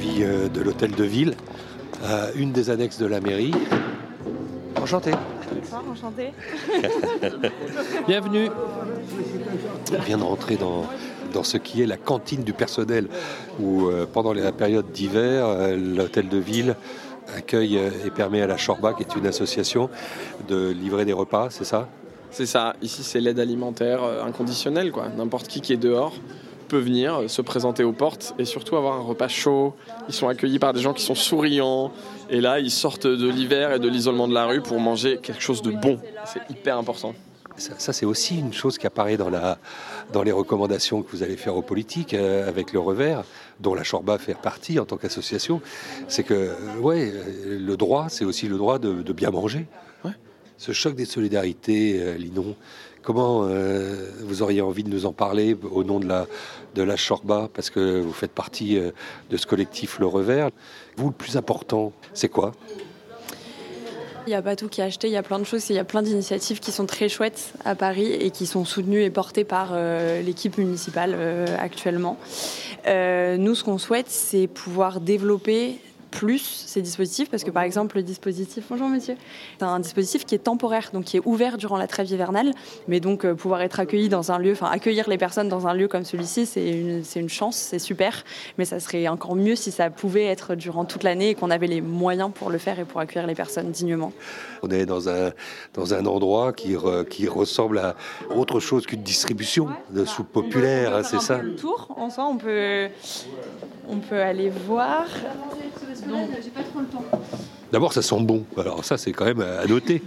vie de l'hôtel de ville, une des annexes de la mairie. Enchanté. Bonsoir, enchanté. Bienvenue. On vient de rentrer dans ce qui est la cantine du personnel, où pendant la période d'hiver, l'hôtel de ville accueille et permet à la Chorba, qui est une association, de livrer des repas, c'est ça ? C'est ça, ici c'est l'aide alimentaire inconditionnelle, quoi. N'importe qui est dehors peut venir se présenter aux portes et surtout avoir un repas chaud. Ils sont accueillis par des gens qui sont souriants et là ils sortent de l'hiver et de l'isolement de la rue pour manger quelque chose de bon. C'est hyper important. Ça c'est aussi une chose qui apparaît dans les recommandations que vous allez faire aux politiques avec le revers, dont la Chorba fait partie en tant qu'association. C'est que le droit, c'est aussi le droit de bien manger. Ouais. Ce choc des solidarités, Linon, comment vous auriez envie de nous en parler au nom de la Chorba, parce que vous faites partie de ce collectif Le Revers. Vous, le plus important, c'est quoi ? Il n'y a pas tout qui est acheté, il y a plein de choses, il y a plein d'initiatives qui sont très chouettes à Paris et qui sont soutenues et portées par l'équipe municipale actuellement. Nous, ce qu'on souhaite, c'est pouvoir développer plus ces dispositifs, parce que par exemple le dispositif, bonjour monsieur, c'est un dispositif qui est temporaire, donc qui est ouvert durant la trêve hivernale, mais donc pouvoir être accueilli dans un lieu, enfin accueillir les personnes dans un lieu comme celui-ci, c'est une chance, c'est super, mais ça serait encore mieux si ça pouvait être durant toute l'année et qu'on avait les moyens pour le faire et pour accueillir les personnes dignement. On est dans un endroit qui ressemble à autre chose qu'une distribution de soupe populaire, c'est ça ? Le tour, en soi, on peut aller voir. Donc, j'ai pas trop le temps. D'abord, ça sent bon. Alors ça, c'est quand même à noter.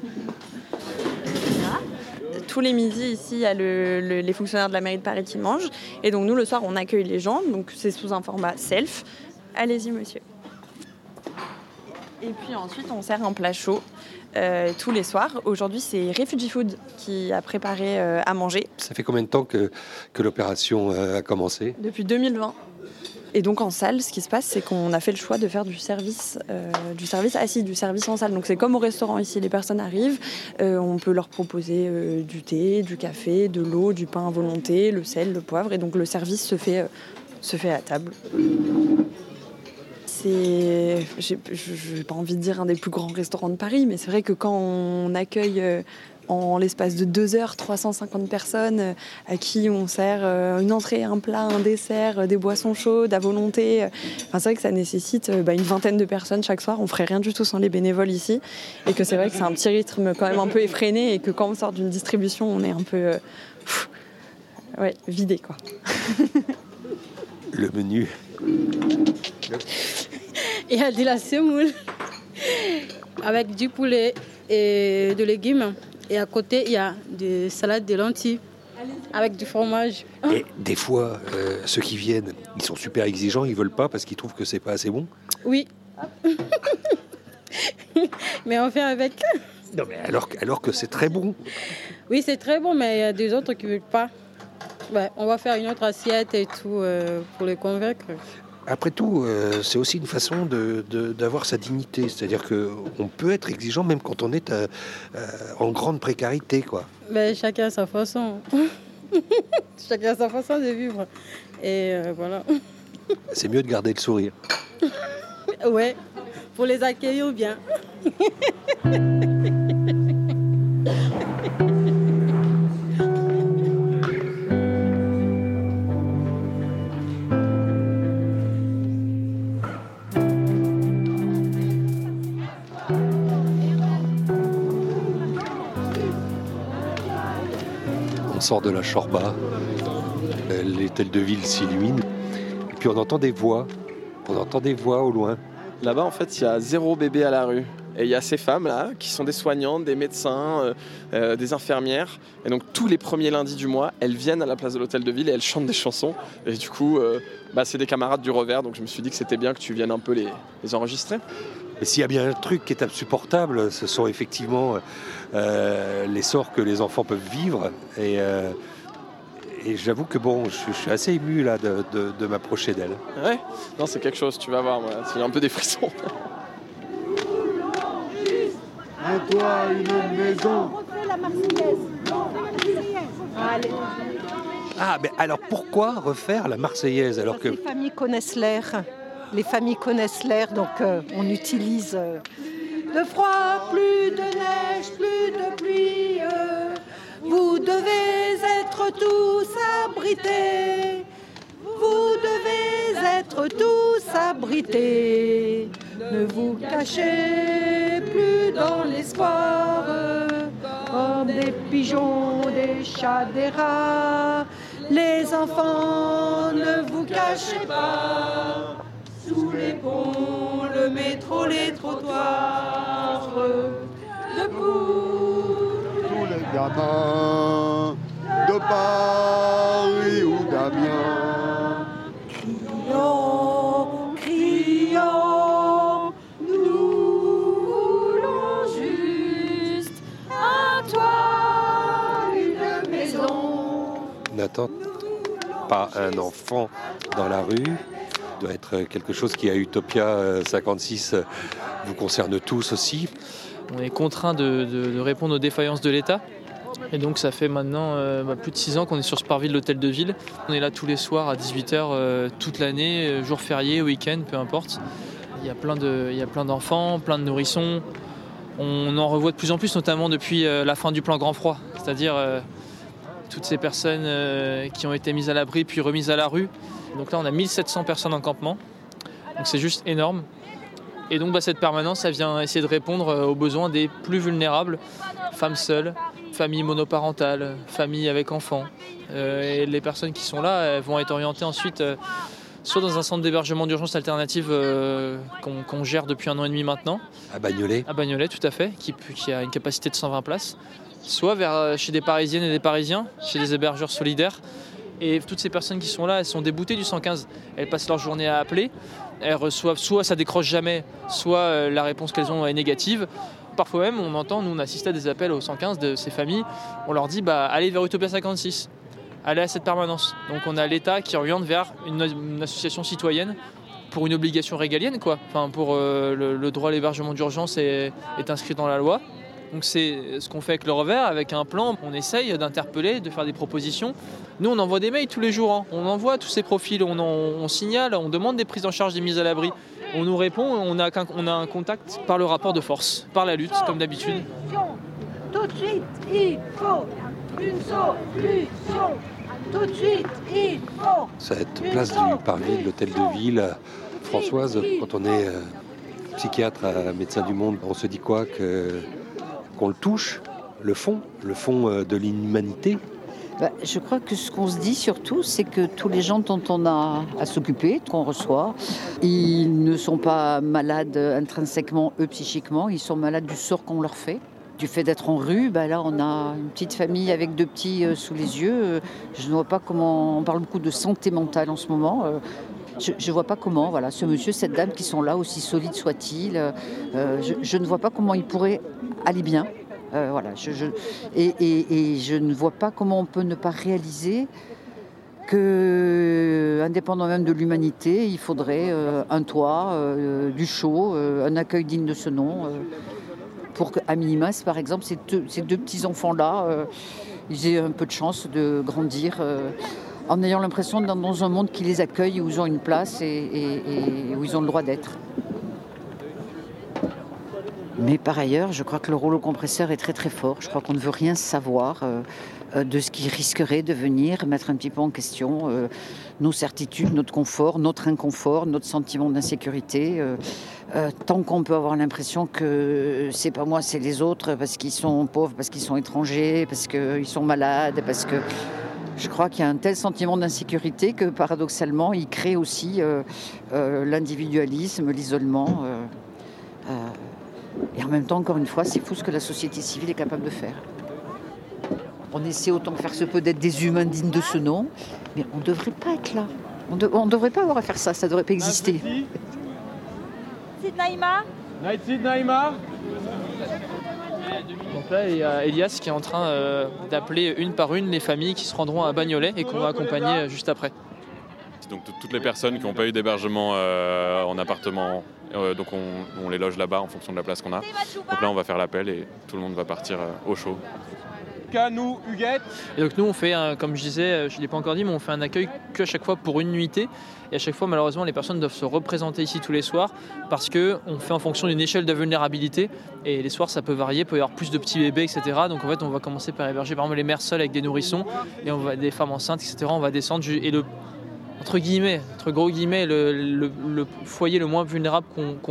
Tous les midis, ici, il y a les fonctionnaires de la mairie de Paris qui mangent. Et donc, nous, le soir, on accueille les gens. Donc, c'est sous un format self. Allez-y, monsieur. Et puis ensuite, on sert un plat chaud tous les soirs. Aujourd'hui, c'est Refugee Food qui a préparé à manger. Ça fait combien de temps que l'opération a commencé ? Depuis 2020. Et donc en salle, ce qui se passe, c'est qu'on a fait le choix de faire du service assis, du service en salle. Donc c'est comme au restaurant ici, les personnes arrivent, on peut leur proposer du thé, du café, de l'eau, du pain à volonté, le sel, le poivre, et donc le service se fait à table. C'est, j'ai pas envie de dire un des plus grands restaurants de Paris, mais c'est vrai que quand on accueille en l'espace de 2 heures, 350 personnes à qui on sert une entrée, un plat, un dessert, des boissons chaudes à volonté. Enfin, c'est vrai que ça nécessite une 20aine de personnes chaque soir. On ferait rien du tout sans les bénévoles ici. Et que c'est vrai que c'est un petit rythme quand même un peu effréné et que quand on sort d'une distribution, on est un peu vidé, quoi. Le menu. Il y a de la semoule avec du poulet et de légumes. Et à côté, il y a des salades de lentilles avec du fromage. Et des fois, ceux qui viennent, ils sont super exigeants, ils veulent pas parce qu'ils trouvent que c'est pas assez bon. Oui. Mais on fait avec. Non, mais alors que c'est très bon. Oui, c'est très bon, mais il y a des autres qui veulent pas. Ouais, on va faire une autre assiette et tout pour les convaincre. Après tout, c'est aussi une façon d'avoir sa dignité. C'est-à-dire qu'on peut être exigeant même quand on est en grande précarité, quoi. Mais chacun a sa façon. Chacun a sa façon de vivre. Et voilà. C'est mieux de garder le sourire. Ouais, pour les accueillir bien. On sort de la Chorba, l'hôtel de ville s'illumine, et puis on entend des voix au loin. Là-bas, en fait, il y a 0 bébé à la rue. Et il y a ces femmes-là, qui sont des soignantes, des médecins, des infirmières. Et donc, tous les premiers lundis du mois, elles viennent à la place de l'hôtel de ville et elles chantent des chansons. Et du coup, c'est des camarades du Revers, donc je me suis dit que c'était bien que tu viennes un peu les enregistrer. Et s'il y a bien un truc qui est insupportable, ce sont effectivement les sorts que les enfants peuvent vivre. Et j'avoue que je suis assez ému là de m'approcher d'elle. Ouais, non, c'est quelque chose, tu vas voir, moi, c'est un peu des frissons. Mets-toi une maison. La Marseillaise. Allez. Ah, mais alors pourquoi refaire la Marseillaise alors que les familles connaissent l'air. les familles connaissent l'air, donc on utilise de froid, plus de neige, plus de pluie. Vous devez être tous abrités. Vous devez être tous abrités. Ne vous cachez plus dans l'espoir, comme des pigeons, des chats, des rats. Les enfants, ne vous cachez pas sous les ponts, le métro, les trottoirs. Debout, tous les gamins de Paris ou d'Amiens. Crions, crions, nous voulons juste un toit, une maison. N'attends pas un enfant dans la rue. Doit être quelque chose qui à Utopia 56 vous concerne tous aussi. On est contraint de répondre aux défaillances de l'État. Et donc ça fait maintenant plus de 6 ans qu'on est sur ce parvis de l'hôtel de ville. On est là tous les soirs à 18h toute l'année, jour férié, week-end, peu importe. Il y a plein d'enfants, plein de nourrissons. On en revoit de plus en plus, notamment depuis la fin du plan Grand Froid. C'est-à-dire toutes ces personnes qui ont été mises à l'abri puis remises à la rue. Donc là on a 1700 personnes en campement. Donc c'est juste énorme. Et donc cette permanence, ça vient essayer de répondre aux besoins des plus vulnérables, femmes seules, familles monoparentales, familles avec enfants. Et les personnes qui sont là, elles vont être orientées ensuite soit dans un centre d'hébergement d'urgence alternative qu'on gère depuis 1 an et demi maintenant. À Bagnolet. À Bagnolet, tout à fait, qui a une capacité de 120 places. Soit chez des Parisiennes et des Parisiens, chez des hébergeurs solidaires. Et toutes ces personnes qui sont là, elles sont déboutées du 115. Elles passent leur journée à appeler. Elles reçoivent, soit ça décroche jamais, soit la réponse qu'elles ont est négative. Parfois même, on entend, nous on assiste à des appels au 115 de ces familles. On leur dit, allez vers Utopia 56, allez à cette permanence. Donc on a l'État qui oriente vers une association citoyenne pour une obligation régalienne, quoi. Enfin, pour le droit à l'hébergement d'urgence est inscrit dans la loi. Donc c'est ce qu'on fait avec le Revers, avec un plan. On essaye d'interpeller, de faire des propositions. Nous, on envoie des mails tous les jours. On envoie tous ces profils, on signale, on demande des prises en charge des mises à l'abri. On nous répond, on a un contact par le rapport de force, par la lutte, comme d'habitude. Tout de suite, il faut une solution. Tout de suite, il faut. Cette place du parvis de l'hôtel de ville, Françoise, quand on est psychiatre, médecin du monde, on se dit quoi qu'on le touche, le fond de l'inhumanité. Je crois que ce qu'on se dit surtout, c'est que tous les gens dont on a à s'occuper, qu'on reçoit, ils ne sont pas malades intrinsèquement, eux psychiquement, ils sont malades du sort qu'on leur fait. Du fait d'être en rue, là on a une petite famille avec 2 petits sous les yeux. Je ne vois pas comment, on parle beaucoup de santé mentale en ce moment. Je ne vois pas comment, ce monsieur, cette dame qui sont là, aussi solides soient-ils, je ne vois pas comment ils pourraient aller bien. Et je ne vois pas comment on peut ne pas réaliser que, indépendant même de l'humanité, il faudrait un toit, du chaud, un accueil digne de ce nom, pour qu'à minima, par exemple, ces deux petits-enfants-là, ils aient un peu de chance de grandir en ayant l'impression d'être dans un monde qui les accueille, où ils ont une place et où ils ont le droit d'être. Mais par ailleurs, je crois que le rouleau compresseur est très très fort. Je crois qu'on ne veut rien savoir de ce qui risquerait de venir mettre un petit peu en question nos certitudes, notre confort, notre inconfort, notre sentiment d'insécurité. Tant qu'on peut avoir l'impression que c'est pas moi, c'est les autres, parce qu'ils sont pauvres, parce qu'ils sont étrangers, parce qu'ils sont malades, parce que... Je crois qu'il y a un tel sentiment d'insécurité que paradoxalement, il crée aussi l'individualisme, l'isolement. Et en même temps, encore une fois, c'est fou ce que la société civile est capable de faire. On essaie autant que faire se peut d'être des humains dignes de ce nom, mais on ne devrait pas être là. On ne devrait pas avoir à faire ça, ça ne devrait pas exister. C'est Naïma. Naïma. Donc là, il y a Elias qui est en train d'appeler une par une les familles qui se rendront à Bagnolet et qu'on va accompagner juste après. Donc toutes les personnes qui n'ont pas eu d'hébergement en appartement, donc on les loge là-bas en fonction de la place qu'on a. Donc là, on va faire l'appel et tout le monde va partir au chaud. vodka, nous, Huguette. Et donc nous, on fait, comme je disais, je ne l'ai pas encore dit, mais on fait un accueil qu'à chaque fois pour une nuitée. Et à chaque fois, malheureusement, les personnes doivent se représenter ici tous les soirs parce qu'on fait en fonction d'une échelle de vulnérabilité. Et les soirs, ça peut varier, il peut y avoir plus de petits bébés, etc. Donc en fait, on va commencer par héberger par exemple les mères seules avec des nourrissons et on va des femmes enceintes, etc. On va descendre et entre gros guillemets, le foyer le moins vulnérable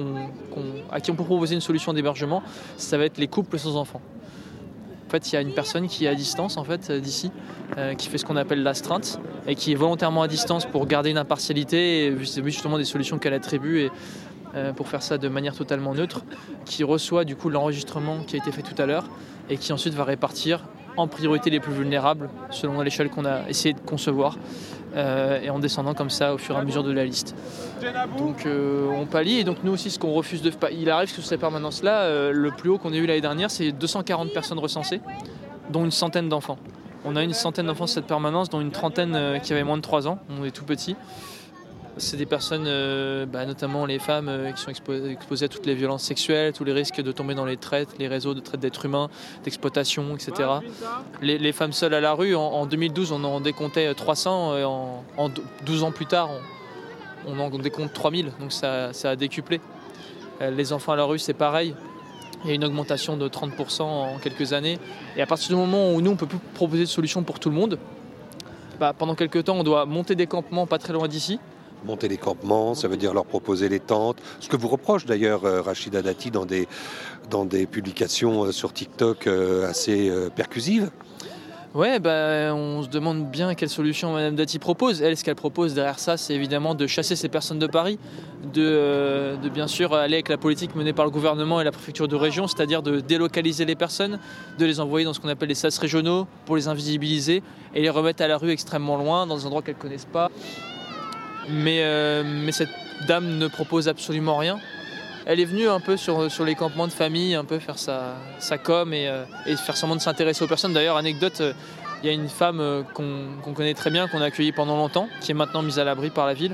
à qui on peut proposer une solution d'hébergement, ça va être les couples sans enfants. En fait, il y a une personne qui est à distance en fait, d'ici, qui fait ce qu'on appelle l'astreinte et qui est volontairement à distance pour garder une impartialité et justement des solutions qu'elle attribue et pour faire ça de manière totalement neutre, qui reçoit du coup l'enregistrement qui a été fait tout à l'heure et qui ensuite va répartir en priorité les plus vulnérables selon l'échelle qu'on a essayé de concevoir et en descendant comme ça au fur et à mesure de la liste. Donc on pallie et donc nous aussi ce qu'on refuse de... Il arrive que sur ces permanences-là, le plus haut qu'on ait eu l'année dernière c'est 240 personnes recensées, dont une centaine d'enfants. On a une centaine d'enfants sur cette permanence, dont une trentaine qui avaient moins de 3 ans, on est tout petits. C'est des personnes, notamment les femmes qui sont exposées à toutes les violences sexuelles, tous les risques de tomber dans les traites, les réseaux de traite d'êtres humains, d'exploitation, etc. Les femmes seules à la rue, en 2012, on en décomptait 300, et en 12 ans plus tard, on en décompte 3000, donc ça a décuplé. Les enfants à la rue, c'est pareil. Il y a une augmentation de 30% en quelques années. Et à partir du moment où nous, on ne peut plus proposer de solution pour tout le monde, pendant quelques temps, on doit monter des campements pas très loin d'ici. Monter les campements, ça veut dire leur proposer les tentes. Ce que vous reproche d'ailleurs Rachida Dati dans des publications sur TikTok assez percusives. Ouais, on se demande bien quelle solution Madame Dati propose. Elle, ce qu'elle propose derrière ça, c'est évidemment de chasser ces personnes de Paris, de bien sûr aller avec la politique menée par le gouvernement et la préfecture de région, c'est-à-dire de délocaliser les personnes, de les envoyer dans ce qu'on appelle les SAS régionaux pour les invisibiliser et les remettre à la rue extrêmement loin, dans des endroits qu'elles ne connaissent pas. Mais cette dame ne propose absolument rien. Elle est venue un peu sur les campements de famille, un peu faire sa com et faire semblant de s'intéresser aux personnes. D'ailleurs, anecdote, il y a une femme qu'on connaît très bien, qu'on a accueillie pendant longtemps, qui est maintenant mise à l'abri par la ville.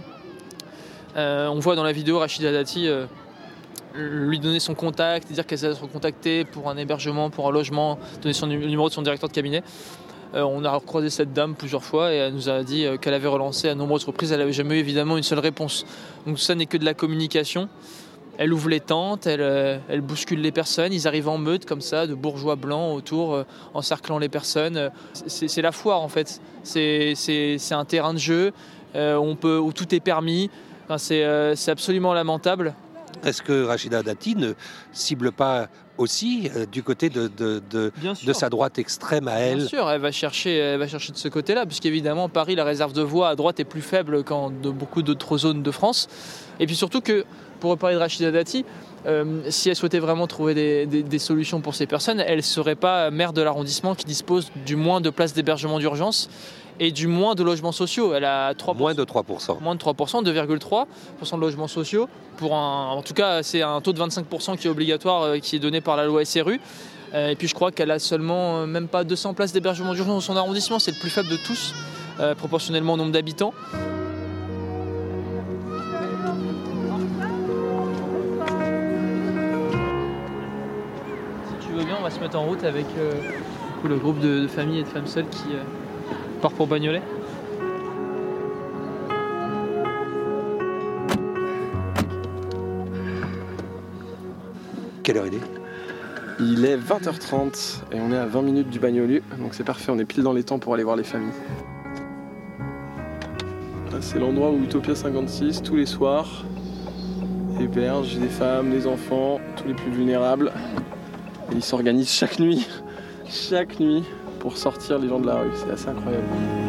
On voit dans la vidéo Rachida Dati lui donner son contact, dire qu'elle s'est recontactée pour un hébergement, pour un logement, donner le numéro de son directeur de cabinet. On a recroisé cette dame plusieurs fois et elle nous a dit qu'elle avait relancé à nombreuses reprises. Elle n'avait jamais eu évidemment une seule réponse. Donc ça n'est que de la communication. Elle ouvre les tentes, elle bouscule les personnes. Ils arrivent en meute comme ça, de bourgeois blancs autour, encerclant les personnes. C'est la foire en fait. C'est un terrain de jeu où tout est permis. Enfin, c'est absolument lamentable. Est-ce que Rachida Dati ne cible pas aussi du côté de sa droite extrême à elle? Bien sûr, elle va chercher de ce côté-là, puisqu'évidemment Paris, la réserve de voix à droite est plus faible qu'en beaucoup d'autres zones de France. Et puis surtout que, pour reparler de Rachida Dati, si elle souhaitait vraiment trouver des solutions pour ces personnes, elle ne serait pas maire de l'arrondissement qui dispose du moins de places d'hébergement d'urgence et du moins de logements sociaux. Elle a 3%. Moins de 3%. Moins de 3%, 2,3% de logements sociaux. En tout cas, c'est un taux de 25% qui est obligatoire, qui est donné par la loi SRU. Et puis je crois qu'elle a seulement même pas 200 places d'hébergement d'urgence dans son arrondissement. C'est le plus faible de tous, proportionnellement au nombre d'habitants. Si tu veux bien, on va se mettre en route avec le groupe de familles et de femmes seules qui part pour Bagnolet. Quelle heure il est ? Il est 20h30 et on est à 20 minutes du Bagnolet, donc c'est parfait, on est pile dans les temps pour aller voir les familles. C'est l'endroit où Utopia 56, tous les soirs, héberge des femmes, des enfants, tous les plus vulnérables. Et ils s'organisent chaque nuit, pour sortir les gens de la rue, c'est assez incroyable.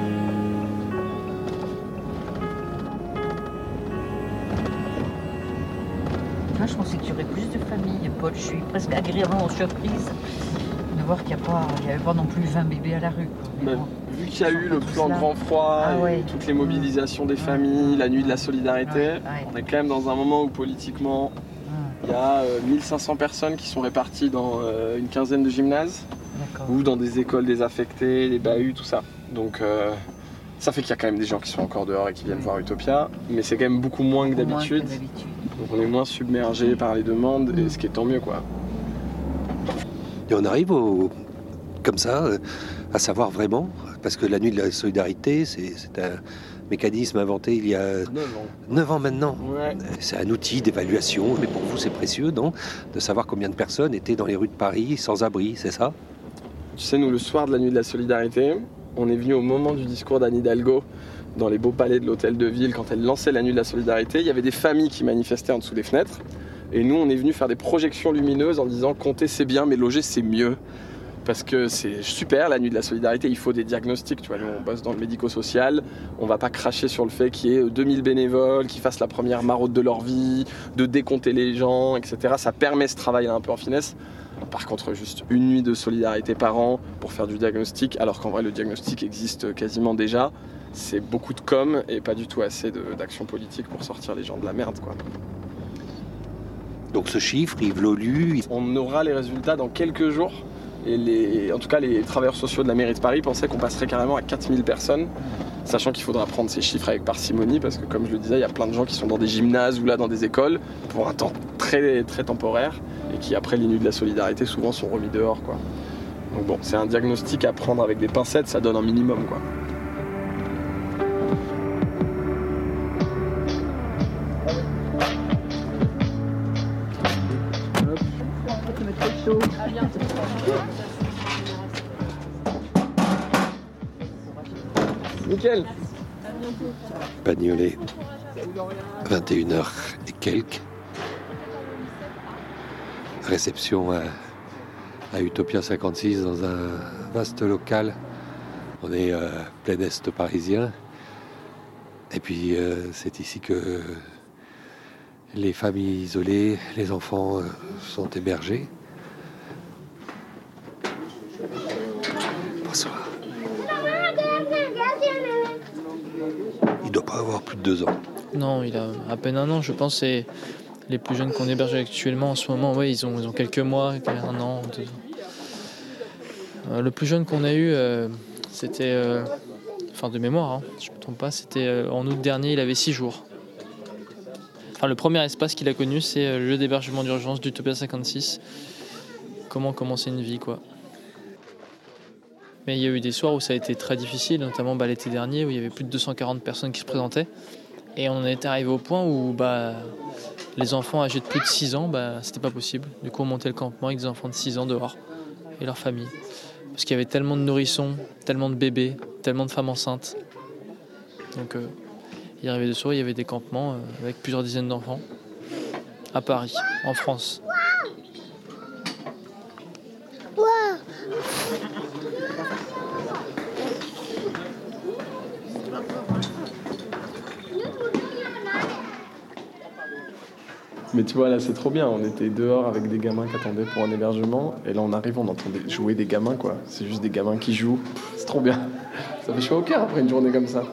Moi, je pensais qu'il y aurait plus de familles, Paul. Je suis presque agréablement surprise de voir qu'il n'y avait pas non plus 20 bébés à la rue. Vu qu'il y a eu le plan grand froid, toutes les mobilisations des familles, la nuit de la solidarité, on est quand même dans un moment où politiquement, il y a 1500 personnes qui sont réparties dans une quinzaine de gymnases ou dans des écoles désaffectées, des bahuts, tout ça. Donc ça fait qu'il y a quand même des gens qui sont encore dehors et qui viennent voir Utopia, mais c'est quand même beaucoup moins que d'habitude. Donc on est moins submergé par les demandes, et ce qui est tant mieux, quoi. Et on arrive au comme ça, à savoir vraiment, parce que la nuit de la solidarité, c'est un mécanisme inventé il y a 9 ans maintenant. Ouais. C'est un outil d'évaluation, mais pour vous c'est précieux, non ? De savoir combien de personnes étaient dans les rues de Paris sans abri, c'est ça ? Tu sais, nous, le soir de la nuit de la solidarité, on est venu au moment du discours d'Anne Hidalgo dans les beaux palais de l'hôtel de ville quand elle lançait la nuit de la solidarité. Il y avait des familles qui manifestaient en dessous des fenêtres. Et nous, on est venu faire des projections lumineuses en disant « compter c'est bien, mais loger c'est mieux ». Parce que c'est super, la nuit de la solidarité, il faut des diagnostics. Tu vois, nous, on bosse dans le médico-social, on va pas cracher sur le fait qu'il y ait 2000 bénévoles qui fassent la première maraude de leur vie, de décompter les gens, etc. Ça permet ce travail un peu en finesse. Par contre, juste une nuit de solidarité par an pour faire du diagnostic, alors qu'en vrai, le diagnostic existe quasiment déjà. C'est beaucoup de com et pas du tout assez d'action politique pour sortir les gens de la merde, quoi. Donc ce chiffre, Yves Lolu... On aura les résultats dans quelques jours. Et en tout cas, les travailleurs sociaux de la mairie de Paris pensaient qu'on passerait carrément à 4000 personnes, sachant qu'il faudra prendre ces chiffres avec parcimonie, parce que comme je le disais, il y a plein de gens qui sont dans des gymnases ou là dans des écoles pour un temps très, très temporaire et qui, après les nuits de la solidarité, souvent sont remis dehors, quoi. Donc bon, c'est un diagnostic à prendre avec des pincettes, ça donne un minimum, quoi. À bientôt. Nickel. Bagnolet, 21h et quelques. Réception à Utopia 56 dans un vaste local. On est plein est parisien. Et puis c'est ici que les familles isolées, les enfants sont hébergés. Bonsoir. Il doit pas avoir plus de 2 ans. Non, il a à peine 1 an, je pense. C'est les plus jeunes qu'on héberge actuellement en ce moment. Ouais, ils ont quelques mois, 1 an, 2 ans. Le plus jeune qu'on a eu, c'était, enfin de mémoire, hein, je me trompe pas, c'était en août dernier, il avait 6 jours. Enfin, le premier espace qu'il a connu, c'est le lieu d'hébergement d'urgence d'Utopia 56. Comment commencer une vie, quoi. Mais il y a eu des soirs où ça a été très difficile, notamment l'été dernier, où il y avait plus de 240 personnes qui se présentaient. Et on en était arrivé au point où les enfants âgés de plus de 6 ans, c'était pas possible. Du coup, on montait le campement avec des enfants de 6 ans dehors et leurs familles. Parce qu'il y avait tellement de nourrissons, tellement de bébés, tellement de femmes enceintes. Donc, il arrivait de soir, il y avait des campements avec plusieurs dizaines d'enfants à Paris, en France. Mais tu vois, là, c'est trop bien. On était dehors avec des gamins qui attendaient pour un hébergement. Et là, on arrive, on entendait jouer des gamins, quoi. C'est juste des gamins qui jouent. C'est trop bien. Ça fait chaud au cœur après une journée comme ça.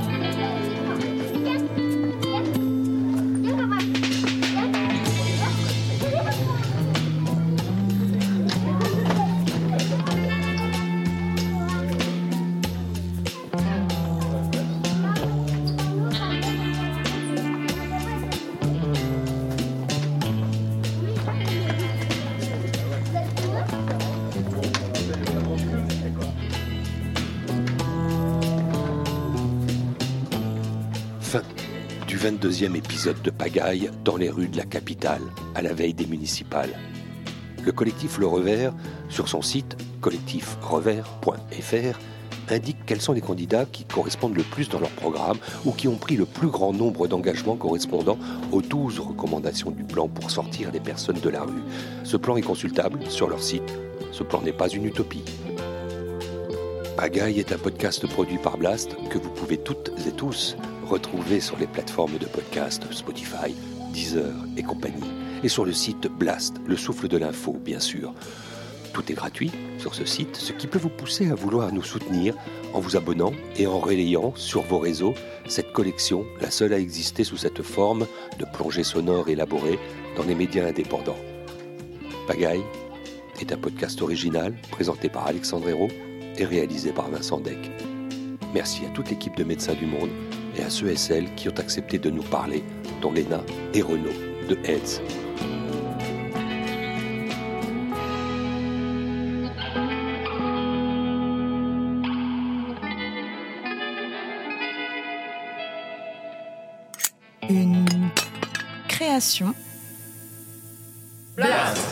Fin du 22e épisode de Pagaille dans les rues de la capitale, à la veille des municipales. Le collectif Le Revers, sur son site collectifrevers.fr, indique quels sont les candidats qui correspondent le plus dans leur programme ou qui ont pris le plus grand nombre d'engagements correspondant aux 12 recommandations du plan pour sortir les personnes de la rue. Ce plan est consultable sur leur site. Ce plan n'est pas une utopie. Pagaille est un podcast produit par Blast que vous pouvez toutes et tous retrouver sur les plateformes de podcast Spotify, Deezer et compagnie. Et sur le site Blast, le souffle de l'info, bien sûr. Tout est gratuit sur ce site, ce qui peut vous pousser à vouloir nous soutenir en vous abonnant et en relayant sur vos réseaux cette collection, la seule à exister sous cette forme de plongée sonore élaborée dans les médias indépendants. Pagaille est un podcast original présenté par Alexandre Hérault et réalisé par Vincent Deck. Merci à toute l'équipe de Médecins du Monde et à ceux et celles qui ont accepté de nous parler, dont Léna et Renaud de AIDS. Une création. Blast.